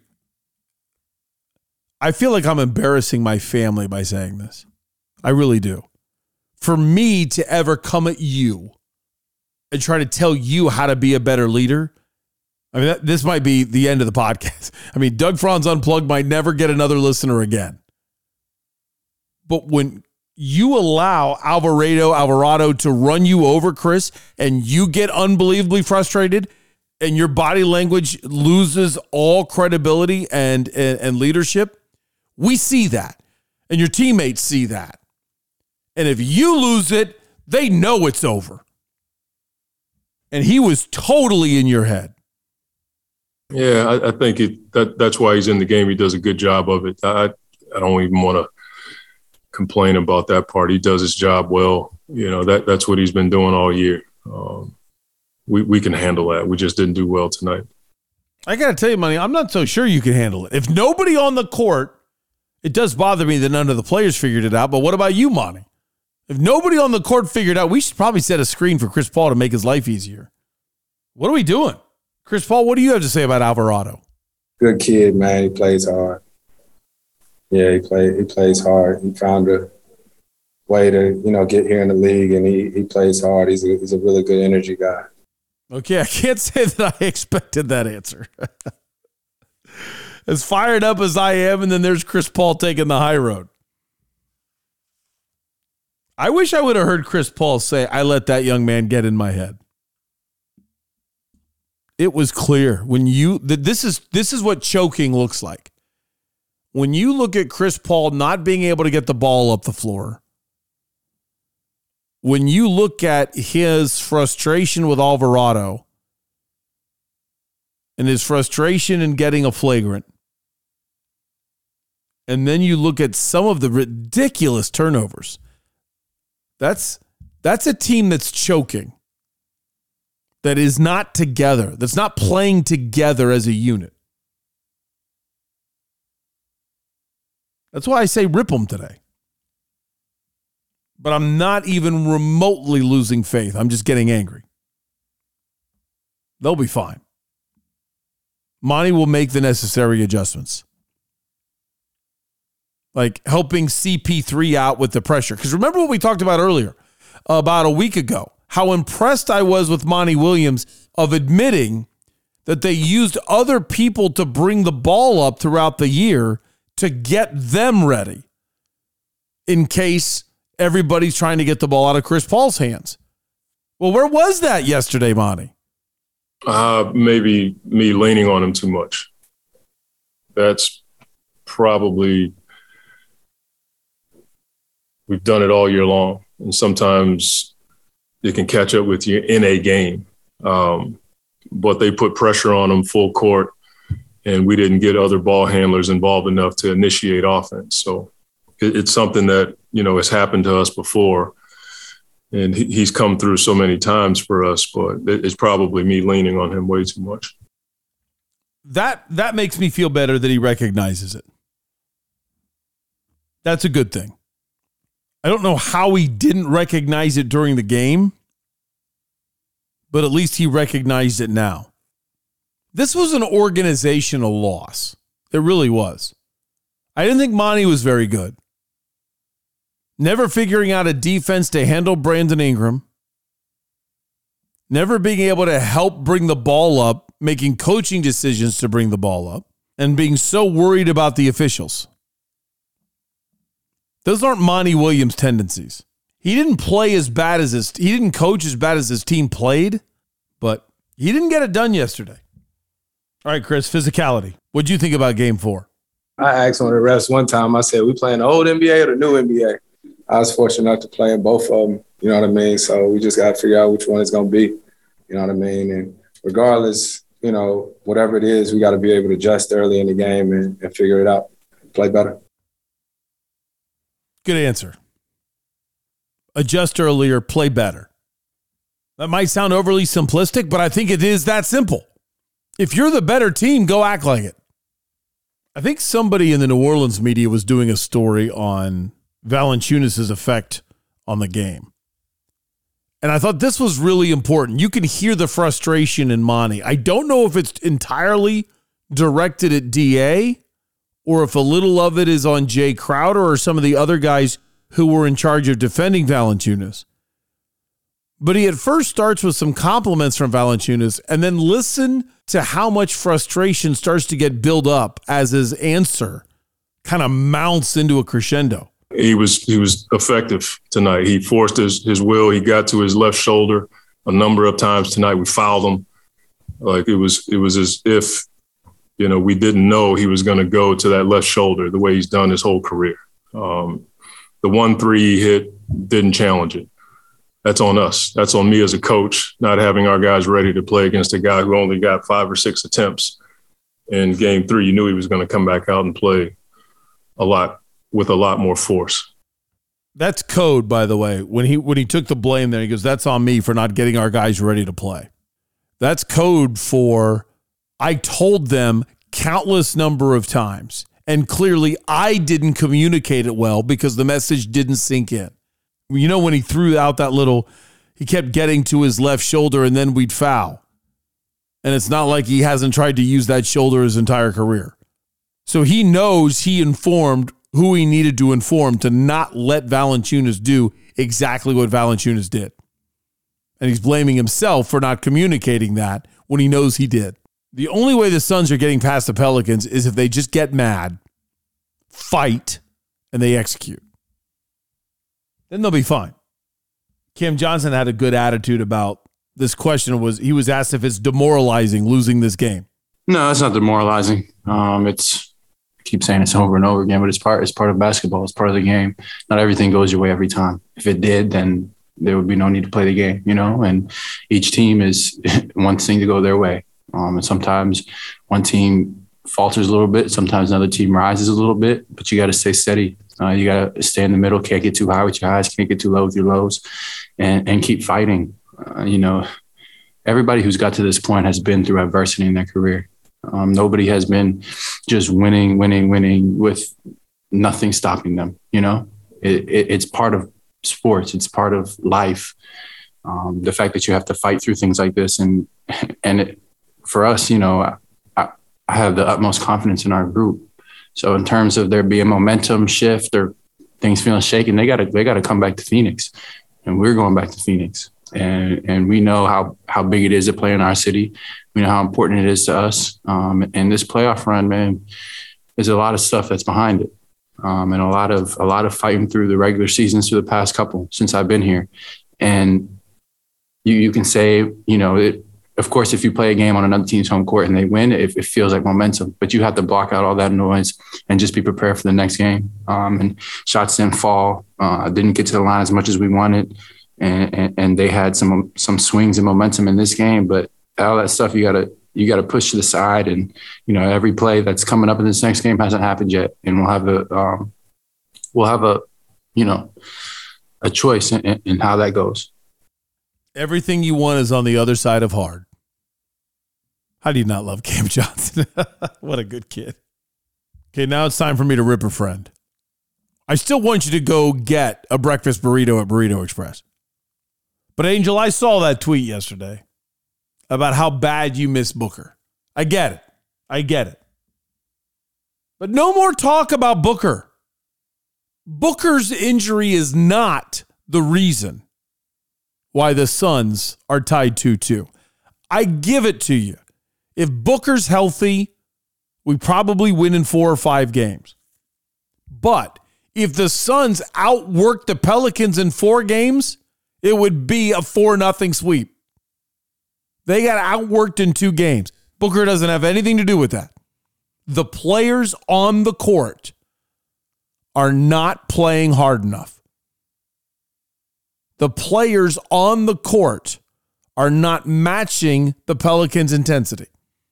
I feel like I'm embarrassing my family by saying this. I really do. For me to ever come at you and try to tell you how to be a better leader, I mean, that, this might be the end of the podcast. I mean, Doug Franz Unplugged might never get another listener again. But when you allow Alvarado, Alvarado to run you over, Chris, and you get unbelievably frustrated and your body language loses all credibility and, and, and leadership, we see that. And your teammates see that. And if you lose it, they know it's over. And he was totally in your head. Yeah, I, I think it, that that's why he's in the game. He does a good job of it. I I don't even want to complain about that part. He does his job well. You know, that that's what he's been doing all year. Um, we we can handle that. We just didn't do well tonight. I got to tell you, Money, I'm not so sure you can handle it. If nobody on the court, it does bother me that none of the players figured it out. But what about you, Monty? If nobody on the court figured out, we should probably set a screen for Chris Paul to make his life easier. What are we doing? Chris Paul, what do you have to say about Alvarado? Good kid, man. He plays hard. Yeah, he play, he plays hard. He found a way to, you know, get here in the league, and he he plays hard. He's a, he's a really good energy guy. Okay, I can't say that I expected that answer. As fired up as I am, and then there's Chris Paul taking the high road. I wish I would have heard Chris Paul say, I let that young man get in my head. It was clear when you that this is this is what choking looks like. When you look at Chris Paul not being able to get the ball up the floor, when you look at his frustration with Alvarado and his frustration in getting a flagrant, and then you look at some of the ridiculous turnovers, that's that's a team that's choking. That is not together, that's not playing together as a unit. That's why I say rip them today. But I'm not even remotely losing faith. I'm just getting angry. They'll be fine. Monty will make the necessary adjustments. Like helping C P three out with the pressure. Because remember what we talked about earlier, about a week ago. How impressed I was with Monty Williams of admitting that they used other people to bring the ball up throughout the year to get them ready in case everybody's trying to get the ball out of Chris Paul's hands. Well, where was that yesterday, Monty? Uh, maybe me leaning on him too much. That's probably, we've done it all year long. And sometimes it can catch up with you in a game. Um, but they put pressure on them full court, and we didn't get other ball handlers involved enough to initiate offense. So it, it's something that, you know, has happened to us before, and he, he's come through so many times for us, but it, it's probably me leaning on him way too much. That, that makes me feel better that he recognizes it. That's a good thing. I don't know how he didn't recognize it during the game, but at least he recognized it now. This was an organizational loss. It really was. I didn't think Monty was very good. Never figuring out a defense to handle Brandon Ingram. Never being able to help bring the ball up, making coaching decisions to bring the ball up, and being so worried about the officials. Those aren't Monty Williams' tendencies. He didn't play as bad as his, he didn't coach as bad as his team played, but he didn't get it done yesterday. All right, Chris, physicality. What'd you think about game four? I asked one of the refs one time, I said, we playing the old N B A or the new N B A? I was fortunate enough to play in both of them, you know what I mean? So we just got to figure out which one it's going to be, you know what I mean? And regardless, you know, whatever it is, we got to be able to adjust early in the game and, and figure it out, play better. Good answer. Adjust earlier, play better. That might sound overly simplistic, but I think it is that simple. If you're the better team, go act like it. I think somebody in the New Orleans media was doing a story on Valanciunas' effect on the game. And I thought this was really important. You can hear the frustration in Monty. I don't know if it's entirely directed at D A or if a little of it is on Jay Crowder or some of the other guys who were in charge of defending Valanciunas. But he at first starts with some compliments from Valanciunas and then listen to how much frustration starts to get built up as his answer kind of mounts into a crescendo. He was he was effective tonight. He forced his, his will. He got to his left shoulder a number of times tonight. We fouled him. Like it was it was as if, you know, we didn't know he was going to go to that left shoulder the way he's done his whole career. Um, the one three he hit, didn't challenge it. That's on us. That's on me as a coach, not having our guys ready to play against a guy who only got five or six attempts in game three. You knew he was going to come back out and play a lot with a lot more force. That's code, by the way. When he when he took the blame there, he goes, that's on me for not getting our guys ready to play. That's code for I told them countless number of times, and clearly I didn't communicate it well because the message didn't sink in. You know, when he threw out that little, he kept getting to his left shoulder and then we'd foul. And it's not like he hasn't tried to use that shoulder his entire career. So he knows he informed who he needed to inform to not let Valanciunas do exactly what Valanciunas did. And he's blaming himself for not communicating that when he knows he did. The only way the Suns are getting past the Pelicans is if they just get mad, fight, and they execute. Then they'll be fine. Cam Johnson had a good attitude about this question. Was he was asked if it's demoralizing losing this game. No, it's not demoralizing. Um, it's I keep saying it's over and over again, but it's part it's part of basketball. It's part of the game. Not everything goes your way every time. If it did, then there would be no need to play the game, you know. And each team is wants things to go their way. Um, and sometimes one team falters a little bit. Sometimes another team rises a little bit. But you got to stay steady. Uh, you got to stay in the middle. Can't get too high with your highs. Can't get too low with your lows, and and keep fighting. Uh, you know, everybody who's got to this point has been through adversity in their career. Um, nobody has been just winning, winning, winning with nothing stopping them. You know, it, it, it's part of sports. It's part of life. Um, the fact that you have to fight through things like this, and and it, for us, you know, I, I have the utmost confidence in our group. So in terms of there being momentum shift or things feeling shaken, they got to they got to come back to Phoenix, and we're going back to Phoenix. And and we know how how big it is to play in our city. We know how important it is to us. Um, and this playoff run, man, there's a lot of stuff that's behind it, um, and a lot of a lot of fighting through the regular seasons through the past couple since I've been here. And you you can say, you know, it. Of course, if you play a game on another team's home court and they win, it, it feels like momentum. But you have to block out all that noise and just be prepared for the next game. Um, and shots didn't fall. Uh, didn't get to the line as much as we wanted. And, and, and they had some some swings and momentum in this game. But all that stuff you gotta you gotta push to the side. And you know, every play that's coming up in this next game hasn't happened yet. And we'll have a um, we'll have a you know a choice in, in how that goes. Everything you want is on the other side of hard. How do you not love Cam Johnson? What a good kid. Okay, now it's time for me to rip a friend. I still want you to go get a breakfast burrito at Burrito Express. But Angel, I saw that tweet yesterday about how bad you miss Booker. I get it. I get it. But no more talk about Booker. Booker's injury is not the reason why the Suns are tied two two. I give it to you. If Booker's healthy, we probably win in four or five games. But if the Suns outwork the Pelicans in four games, it would be a four nothing sweep. They got outworked in two games. Booker doesn't have anything to do with that. The players on the court are not playing hard enough. The players on the court are not matching the Pelicans' intensity.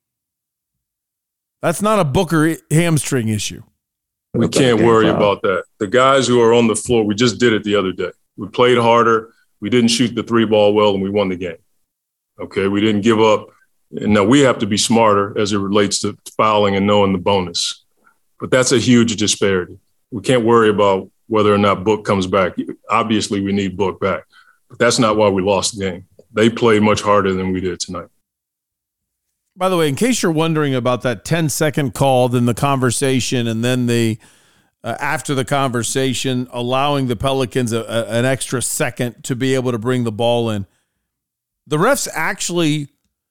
That's not a Booker hamstring issue. We can't worry about that. The guys who are on the floor, we just did it the other day. We played harder. We didn't shoot the three ball well, and we won the game. Okay, we didn't give up. And now we have to be smarter as it relates to fouling and knowing the bonus. But that's a huge disparity. We can't worry about whether or not Book comes back. Obviously, we need Book back. But that's not why we lost the game. They played much harder than we did tonight. By the way, in case you're wondering about that ten-second call, then the conversation, and then the uh, after the conversation, allowing the Pelicans a, a, an extra second to be able to bring the ball in, the refs actually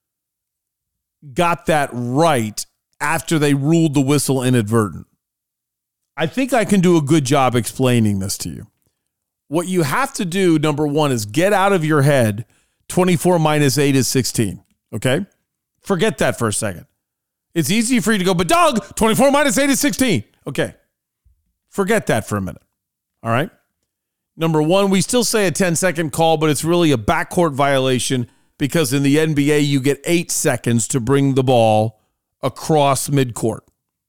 got that right after they ruled the whistle inadvertent. I think I can do a good job explaining this to you. What you have to do, number one, is get out of your head twenty-four minus eight is sixteen, okay? Forget that for a second. It's easy for you to go, but Doug, twenty-four minus eight is sixteen. Okay. Forget that for a minute. All right. Number one, we still say a ten-second call, but it's really a backcourt violation because in the N B A, you get eight seconds to bring the ball across midcourt.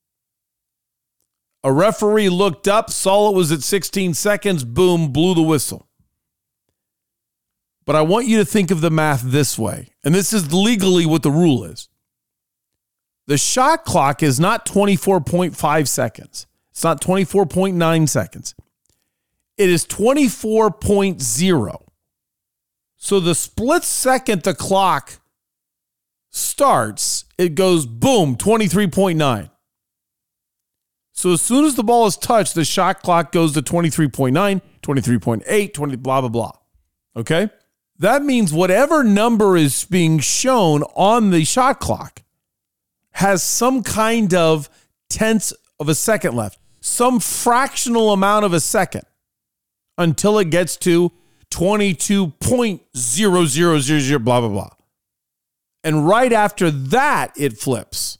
A referee looked up, saw it was at sixteen seconds, boom, blew the whistle. But I want you to think of the math this way, and this is legally what the rule is. The shot clock is not twenty-four point five seconds. It's not twenty-four point nine seconds. It is twenty-four point zero. So the split second the clock starts, it goes boom, twenty-three point nine. So as soon as the ball is touched, the shot clock goes to twenty-three point nine, twenty-three point eight, twenty, blah, blah, blah. Okay? That means whatever number is being shown on the shot clock has some kind of tenth of a second left, some fractional amount of a second until it gets to twenty-two point zero zero zero zero, blah, blah, blah. And right after that, it flips.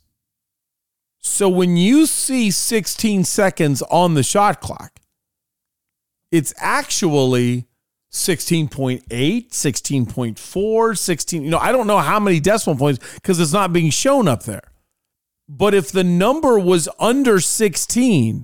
So when you see sixteen seconds on the shot clock, it's actually sixteen point eight, sixteen point four, sixteen. You know, I don't know how many decimal points because it's not being shown up there. But if the number was under sixteen,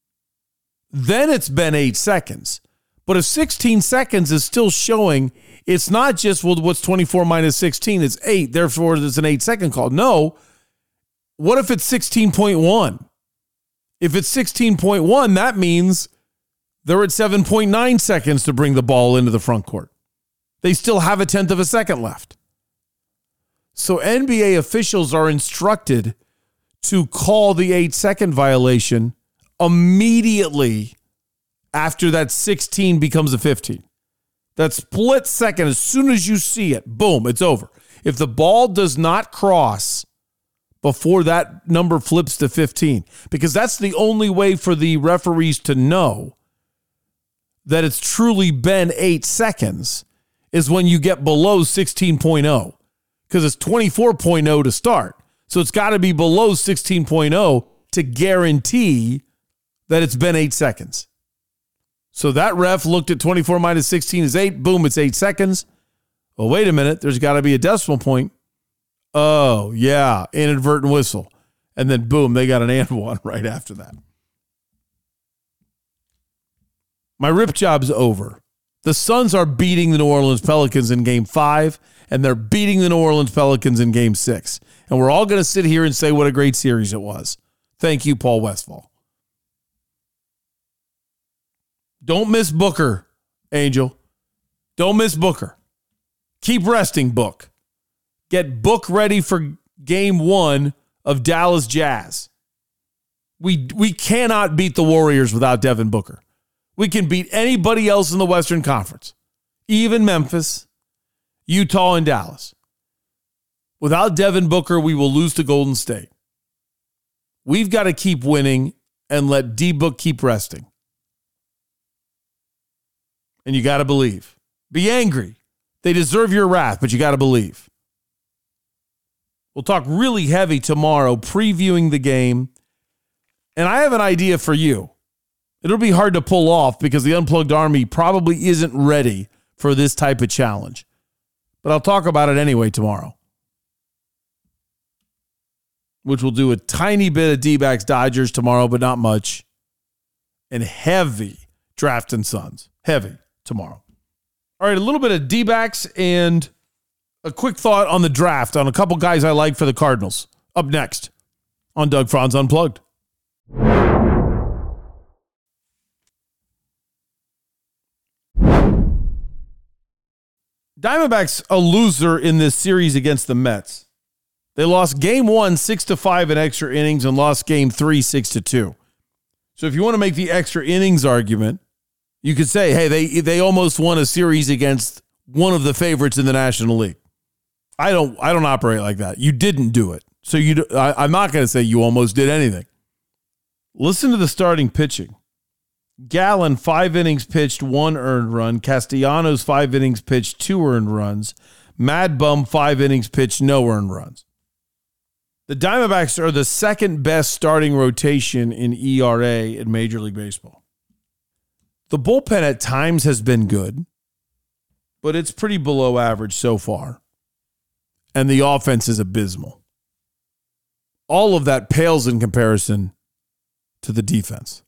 then it's been eight seconds. But if sixteen seconds is still showing, it's not just, well, what's twenty-four minus sixteen? It's eight. Therefore, it's an eight-second call. No. What if it's sixteen point one? If it's sixteen point one, that means they're at seven point nine seconds to bring the ball into the front court. They still have a tenth of a second left. So N B A officials are instructed to call the eight-second violation immediately after that sixteen becomes a fifteen. That split second, as soon as you see it, boom, it's over. If the ball does not cross before that number flips to fifteen, because that's the only way for the referees to know that it's truly been eight seconds is when you get below sixteen point oh, because it's twenty-four point oh to start. So it's got to be below sixteen point oh to guarantee that it's been eight seconds. So that ref looked at twenty-four minus sixteen is eight. Boom, it's eight seconds. Well, wait a minute. There's got to be a decimal point. Oh, yeah, inadvertent whistle. And then, boom, they got an and one right after that. My rip job's over. The Suns are beating the New Orleans Pelicans in game five, and they're beating the New Orleans Pelicans in game six. And we're all going to sit here and say what a great series it was. Thank you, Paul Westphal. Don't miss Booker, Angel. Don't miss Booker. Keep resting, Book. Get Book ready for game one of Dallas Jazz. We, we cannot beat the Warriors without Devin Booker. We can beat anybody else in the Western Conference, even Memphis, Utah, and Dallas. Without Devin Booker, we will lose to Golden State. We've got to keep winning and let D-Book keep resting. And you got to believe. Be angry. They deserve your wrath, but you got to believe. We'll talk really heavy tomorrow, previewing the game. And I have an idea for you. It'll be hard to pull off because the Unplugged Army probably isn't ready for this type of challenge. but I'll talk about it anyway tomorrow, which will do a tiny bit of D-backs Dodgers tomorrow, but not much, and heavy draft and Suns. Heavy tomorrow. All right, a little bit of D-backs and a quick thought on the draft on a couple guys I like for the Cardinals. Up next on Doug Franz Unplugged. Diamondbacks a loser in this series against the Mets. They lost game one, six to five in extra innings and lost game three, six to two. So if you want to make the extra innings argument, you could say, hey, they they almost won a series against one of the favorites in the National League. I don't I don't operate like that. You didn't do it. So you I, I'm not going to say you almost did anything. Listen to the starting pitching. Gallen, five innings pitched, one earned run. Castellanos, five innings pitched, two earned runs. Mad Bum, five innings pitched, no earned runs. The Diamondbacks are the second best starting rotation in E R A in Major League Baseball. The bullpen at times has been good, but it's pretty below average so far. And the offense is abysmal. All of that pales in comparison to the defense.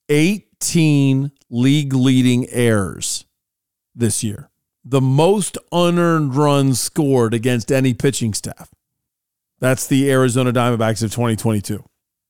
eighteen league-leading errors this year. The most unearned runs scored against any pitching staff. That's the Arizona Diamondbacks of twenty twenty-two.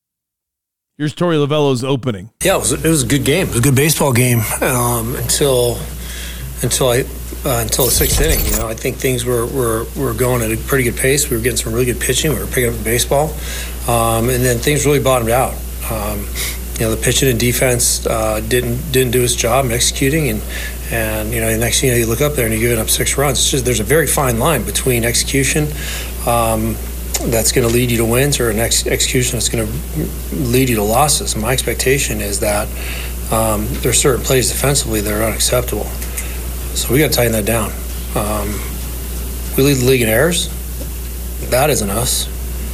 Here's Torey Lovullo's opening. Yeah, it was, it was a good game. It was a good baseball game um, until until I uh, until the sixth inning. You know, I think things were, were were going at a pretty good pace. We were getting some really good pitching. We were picking up the baseball, um, and then things really bottomed out. Um, you know, the pitching and defense uh, didn't didn't do its job in executing, and and you know, the next thing you know, you look up there and you're giving up six runs. It's just there's a very fine line between execution. Um, that's going to lead you to wins or an ex- execution that's going to lead you to losses. And my expectation is that um, there are certain plays defensively that are unacceptable. So we got to tighten that down. Um, we lead the league in errors. That isn't us.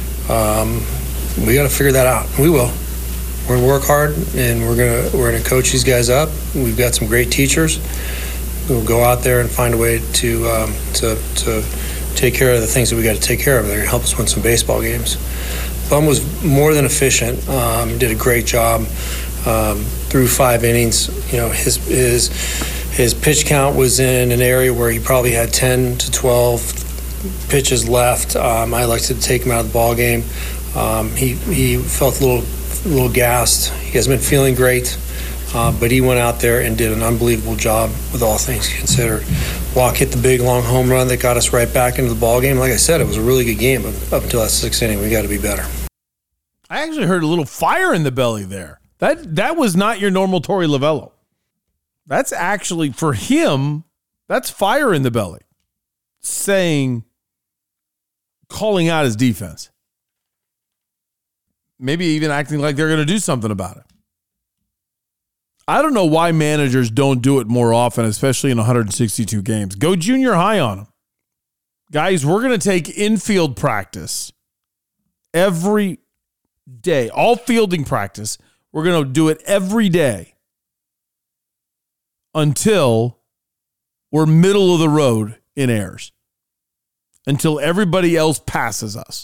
Um, we got to figure that out. We will. We're going to work hard, and we're going to we're going to coach these guys up. We've got some great teachers. We'll go out there and find a way to um, to to. take care of the things that we got to take care of. They're going to help us win some baseball games. Bum was more than efficient. Um, did a great job um, through five innings. You know, his his his pitch count was in an area where he probably had ten to twelve pitches left. Um, I elected to take him out of the ball game. Um, he he felt a little a little gassed. He hasn't been feeling great. Uh, but he went out there and did an unbelievable job with all things considered. Walk hit the big long home run that got us right back into the ball game. Like I said, it was a really good game, but up until that sixth inning, we got to be better. I actually heard a little fire in the belly there. That that was not your normal Torey Lovullo. That's actually, for him, that's fire in the belly. Saying, calling out his defense. Maybe even acting like they're going to do something about it. I don't know why managers don't do it more often, especially in one hundred sixty-two games. Go junior high on them. Guys, we're going to take infield practice every day. All fielding practice. We're going to do it every day until we're middle of the road in errors. Until everybody else passes us.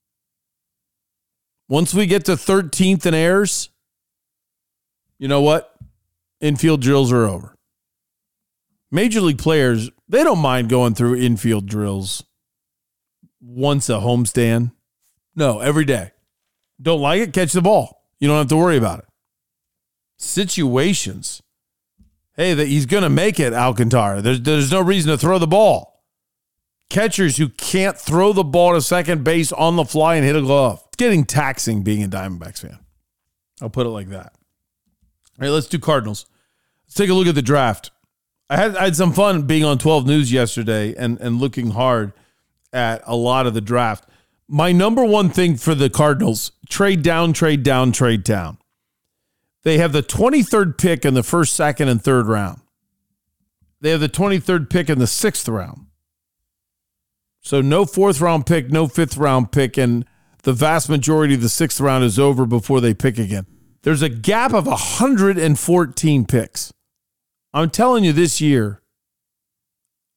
Once we get to thirteenth in errors, you know what? Infield drills are over. Major league players, they don't mind going through infield drills once a homestand. No, every day. Don't like it? Catch the ball. You don't have to worry about it. Situations. Hey, that he's going to make it, Alcantara. There's, there's no reason to throw the ball. Catchers who can't throw the ball to second base on the fly and hit a glove. It's getting taxing being a Diamondbacks fan. I'll put it like that. All right, let's do Cardinals. Let's take a look at the draft. I had I had some fun being on twelve News yesterday and, and looking hard at a lot of the draft. My number one thing for the Cardinals, trade down, trade down, trade down. They have the twenty-third pick in the first, second, and third round. They have the twenty-third pick in the sixth round. So no fourth round pick, no fifth round pick, and the vast majority of the sixth round is over before they pick again. There's a gap of one hundred fourteen picks. I'm telling you this year,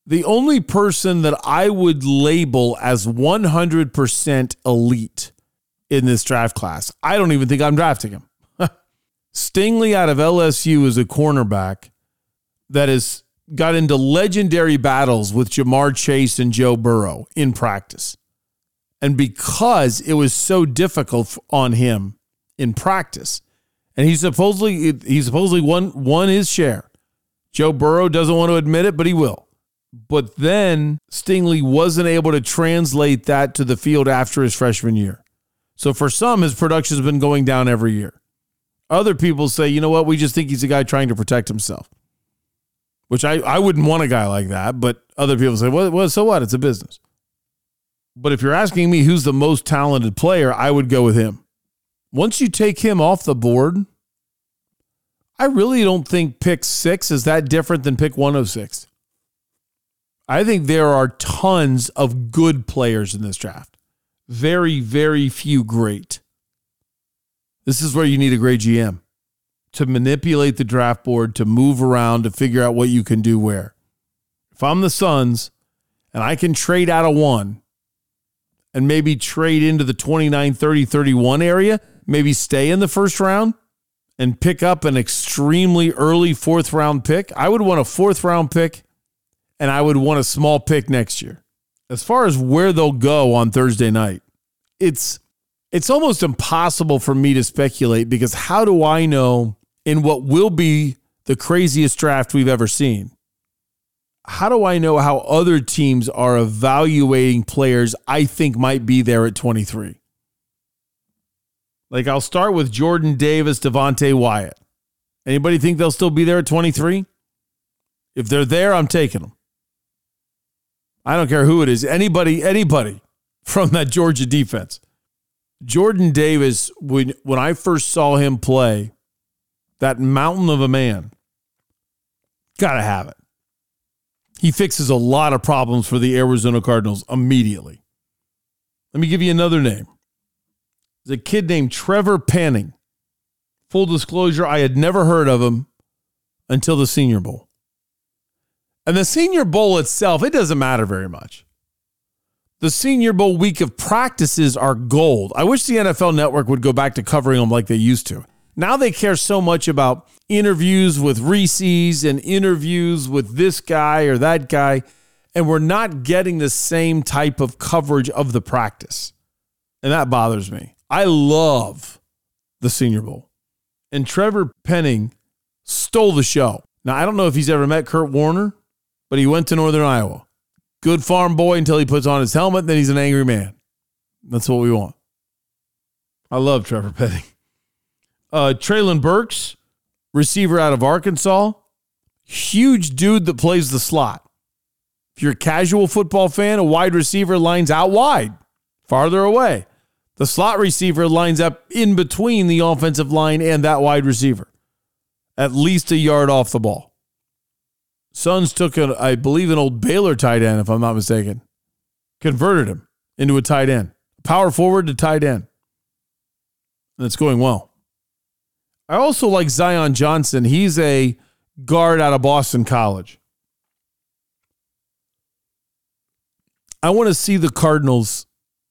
The only person that I would label as one hundred percent elite in this draft class, I don't even think I'm drafting him. Stingley out of L S U is a cornerback that has got into legendary battles with Jamar Chase and Joe Burrow in practice. And because it was so difficult on him in practice, and he supposedly he supposedly won won his share. Joe Burrow doesn't want to admit it, but he will. But then Stingley wasn't able to translate that to the field after his freshman year. So for some, his production has been going down every year. Other people say, you know what, we just think he's a guy trying to protect himself. Which I, I wouldn't want a guy like that, but other people say, well, well, so what? It's a business. But if you're asking me who's the most talented player, I would go with him. Once you take him off the board, I really don't think pick six is that different than pick one oh six. I think there are tons of good players in this draft. Very, very few great. This is where you need a great G M to manipulate the draft board, to move around, to figure out what you can do where. If I'm the Suns and I can trade out of one and maybe trade into the twenty-nine, thirty, thirty-one area, maybe stay in the first round and pick up an extremely early fourth round pick, I would want a fourth round pick and I would want a small pick next year. As far as where they'll go on Thursday night, it's it's almost impossible for me to speculate, because how do I know in what will be the craziest draft we've ever seen? How do I know how other teams are evaluating players I think might be there at twenty-three? Like, I'll start with Jordan Davis, Devontae Wyatt. Anybody think they'll still be there at twenty-three? If they're there, I'm taking them. I don't care who it is. Anybody, anybody from that Georgia defense. Jordan Davis, when, when I first saw him play, that mountain of a man, gotta have it. He fixes a lot of problems for the Arizona Cardinals immediately. Let me give you another name. There's a kid named Trevor Penning. Full disclosure, I had never heard of him until the Senior Bowl. And the Senior Bowl itself, it doesn't matter very much. The Senior Bowl week of practices are gold. I wish the N F L Network would go back to covering them like they used to. Now they care so much about interviews with Reese's and interviews with this guy or that guy, and we're not getting the same type of coverage of the practice. And that bothers me. I love the Senior Bowl. And Trevor Penning stole the show. Now, I don't know if he's ever met Kurt Warner, but he went to Northern Iowa. Good farm boy until he puts on his helmet, then he's an angry man. That's what we want. I love Trevor Penning. Uh, Treylon Burks, receiver out of Arkansas. Huge dude that plays the slot. If you're a casual football fan, a wide receiver lines out wide, farther away. The slot receiver lines up in between the offensive line and that wide receiver, at least a yard off the ball. Suns took, a, I believe, an old Baylor tight end, if I'm not mistaken, converted him into a tight end, power forward to tight end. And it's going well. I also like Zion Johnson. He's a guard out of Boston College. I want to see the Cardinals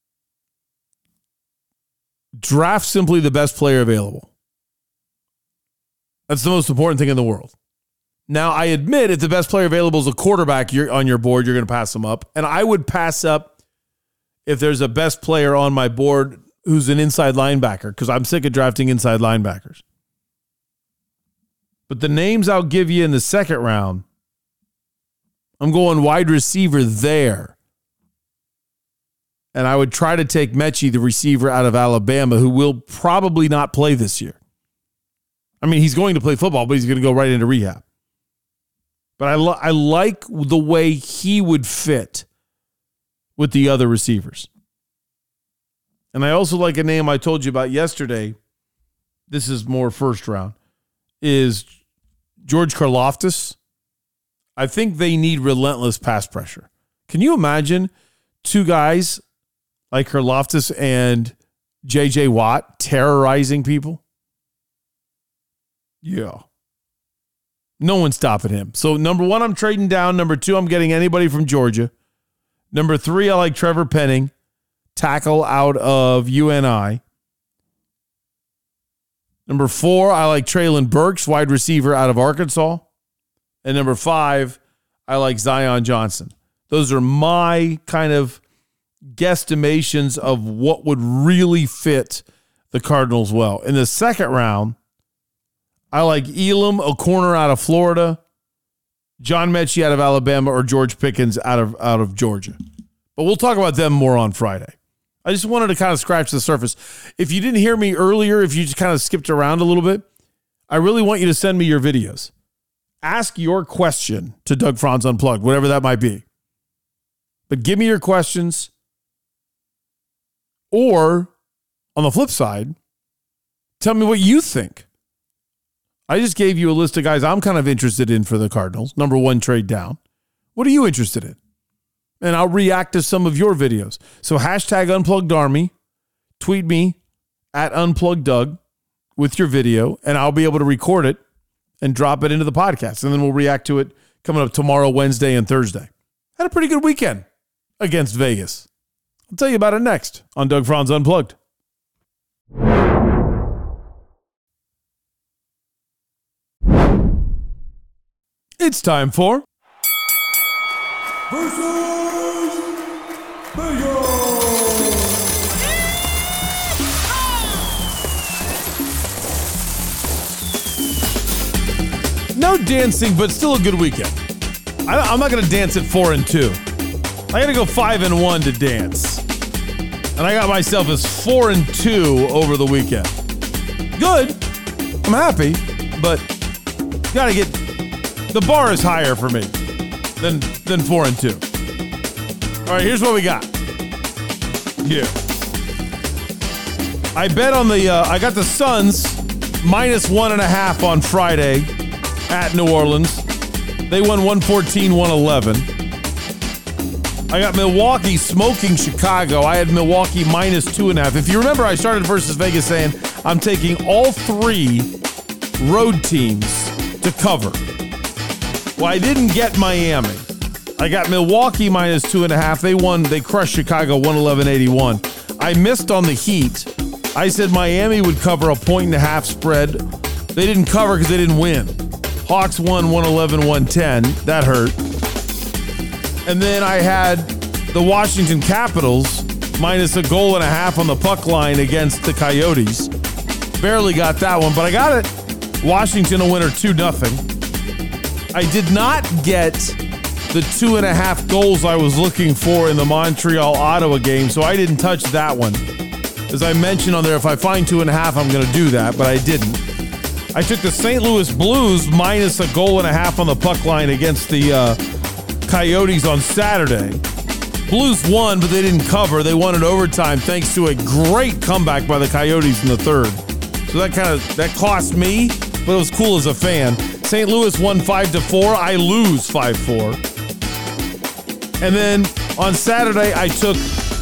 draft simply the best player available. That's the most important thing in the world. Now, I admit if the best player available is a quarterback you're on your board, you're going to pass them up. And I would pass up if there's a best player on my board who's an inside linebacker, because I'm sick of drafting inside linebackers. But the names I'll give you in the second round, I'm going wide receiver there. And I would try to take Mechie, the receiver out of Alabama, who will probably not play this year. I mean, he's going to play football, but he's going to go right into rehab. But I, lo- I like the way he would fit with the other receivers. And I also like a name I told you about yesterday. This is more first round. Is George Karlaftis. I think they need relentless pass pressure. Can you imagine two guys like Karlaftis and J J Watt terrorizing people? Yeah. No one's stopping him. So number one, I'm trading down. Number two, I'm getting anybody from Georgia. Number three, I like Trevor Penning, tackle out of U N I. Number four, I like Treylon Burks, wide receiver out of Arkansas. And number five, I like Zion Johnson. Those are my kind of guesstimations of what would really fit the Cardinals well. In the second round, I like Elam, a corner out of Florida, John Mechie out of Alabama, or George Pickens out of out of Georgia. But we'll talk about them more on Friday. I just wanted to kind of scratch the surface. If you didn't hear me earlier, if you just kind of skipped around a little bit, I really want you to send me your videos. Ask your question to Doug Franz Unplugged, whatever that might be. But give me your questions. Or, on the flip side, tell me what you think. I just gave you a list of guys I'm kind of interested in for the Cardinals. Number one, trade down. What are you interested in? And I'll react to some of your videos. So hashtag Unplugged Army, tweet me at Unplugged Doug with your video, and I'll be able to record it and drop it into the podcast. And then we'll react to it coming up tomorrow, Wednesday, and Thursday. Had a pretty good weekend against Vegas. I'll tell you about it next on Doug Franz Unplugged. It's time for Versus Vegas. No dancing, but still a good weekend. I, I'm not going to dance at four and two. I got to go five and one to dance, and I got myself as four and two over the weekend. Good. I'm happy, but got to get. The bar is higher for me than than four and two. All right, here's what we got. Yeah. I bet on the, uh, I got the Suns minus one and a half on Friday at New Orleans. They won one fourteen, one eleven. I got Milwaukee smoking Chicago. I had Milwaukee minus two and a half. If you remember, I started versus Vegas saying I'm taking all three road teams to cover. Well, I didn't get Miami. I got Milwaukee minus two and a half. They won. They crushed Chicago one eleven eighty-one. I missed on the Heat. I said Miami would cover a point and a half spread. They didn't cover because they didn't win. Hawks won one eleven one ten. That hurt. And then I had the Washington Capitals minus a goal and a half on the puck line against the Coyotes. Barely got that one, but I got it. Washington a winner two nothing. I did not get the two and a half goals I was looking for in the Montreal-Ottawa game, so I didn't touch that one. As I mentioned on there, if I find two and a half, I'm going to do that, but I didn't. I took the Saint Louis Blues minus a goal and a half on the puck line against the uh, Coyotes on Saturday. Blues won, but they didn't cover. They won in overtime thanks to a great comeback by the Coyotes in the third. So that kind of that cost me, but it was cool as a fan. Saint Louis won five to four. I lose five four. And then on Saturday, I took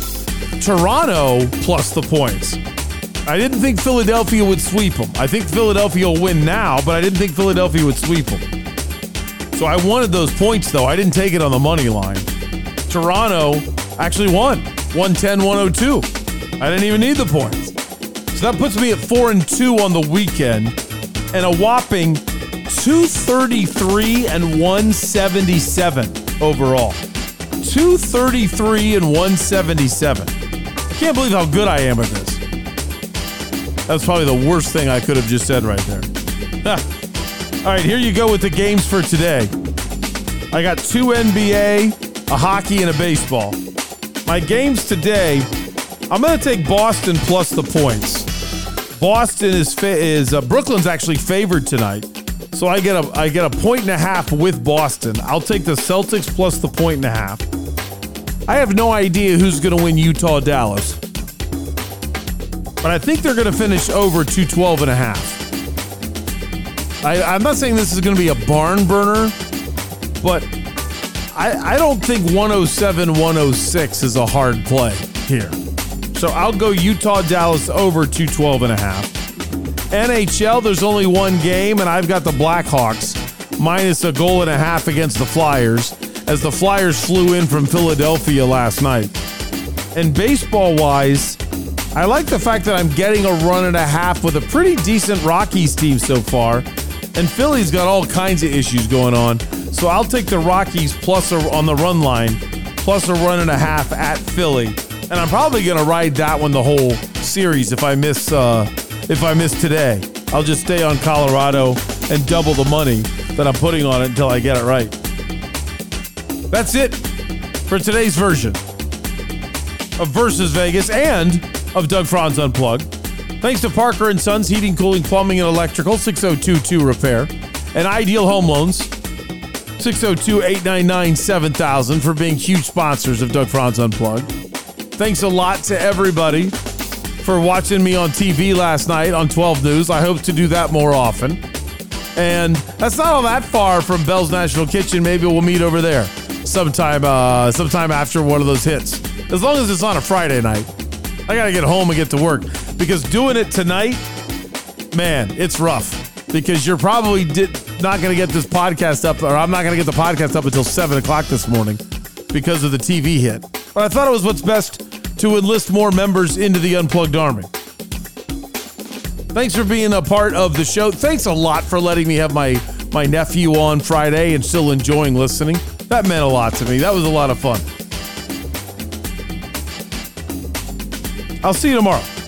Toronto plus the points. I didn't think Philadelphia would sweep them. I think Philadelphia will win now, but I didn't think Philadelphia would sweep them. So I wanted those points, though. I didn't take it on the money line. Toronto actually won, one ten one oh two. I didn't even need the points. So that puts me at four and two on the weekend and a whopping two thirty-three and one seventy-seven overall. two thirty-three and one seventy-seven. I can't believe how good I am at this. That's probably the worst thing I could have just said right there. All right, here you go with the games for today. I got two N B A, a hockey, and a baseball. My games today, I'm going to take Boston plus the points. Boston is fa- is uh, Brooklyn's actually favored tonight, so I get a I get a point and a half with Boston. I'll take the Celtics plus the point and a half. I have no idea who's going to win Utah Dallas, but I think they're going to finish over two twelve and a half. I, I'm not saying this is going to be a barn burner, but I, I don't think one oh seven one oh six is a hard play here. So I'll go Utah Dallas over two twelve and a half. N H L, there's only one game, and I've got the Blackhawks minus a goal and a half against the Flyers, as the Flyers flew in from Philadelphia last night. And baseball-wise, I like the fact that I'm getting a run and a half with a pretty decent Rockies team so far. And Philly's got all kinds of issues going on. So I'll take the Rockies plus a, on the run line, plus a run and a half at Philly. And I'm probably going to ride that one the whole series if I miss uh, if I miss today. I'll just stay on Colorado and double the money that I'm putting on it until I get it right. That's it for today's version of Versus Vegas and of Doug Franz Unplugged. Thanks to Parker and Sons Heating, Cooling, Plumbing, and Electrical, six oh two two repair, and Ideal Home Loans, six oh two, eight nine nine, seven thousand, for being huge sponsors of Doug Franz Unplugged. Thanks a lot to everybody for watching me on T V last night on twelve News. I hope to do that more often. And that's not all that far from Bell's National Kitchen. Maybe we'll meet over there sometime, uh, sometime after one of those hits. As long as it's on a Friday night. I got to get home and get to work, because doing it tonight, man, it's rough, because you're probably did, not going to get this podcast up, or I'm not going to get the podcast up until seven o'clock this morning because of the T V hit. But I thought it was what's best to enlist more members into the Unplugged Army. Thanks for being a part of the show. Thanks a lot for letting me have my, my nephew on Friday and still enjoying listening. That meant a lot to me. That was a lot of fun. I'll see you tomorrow.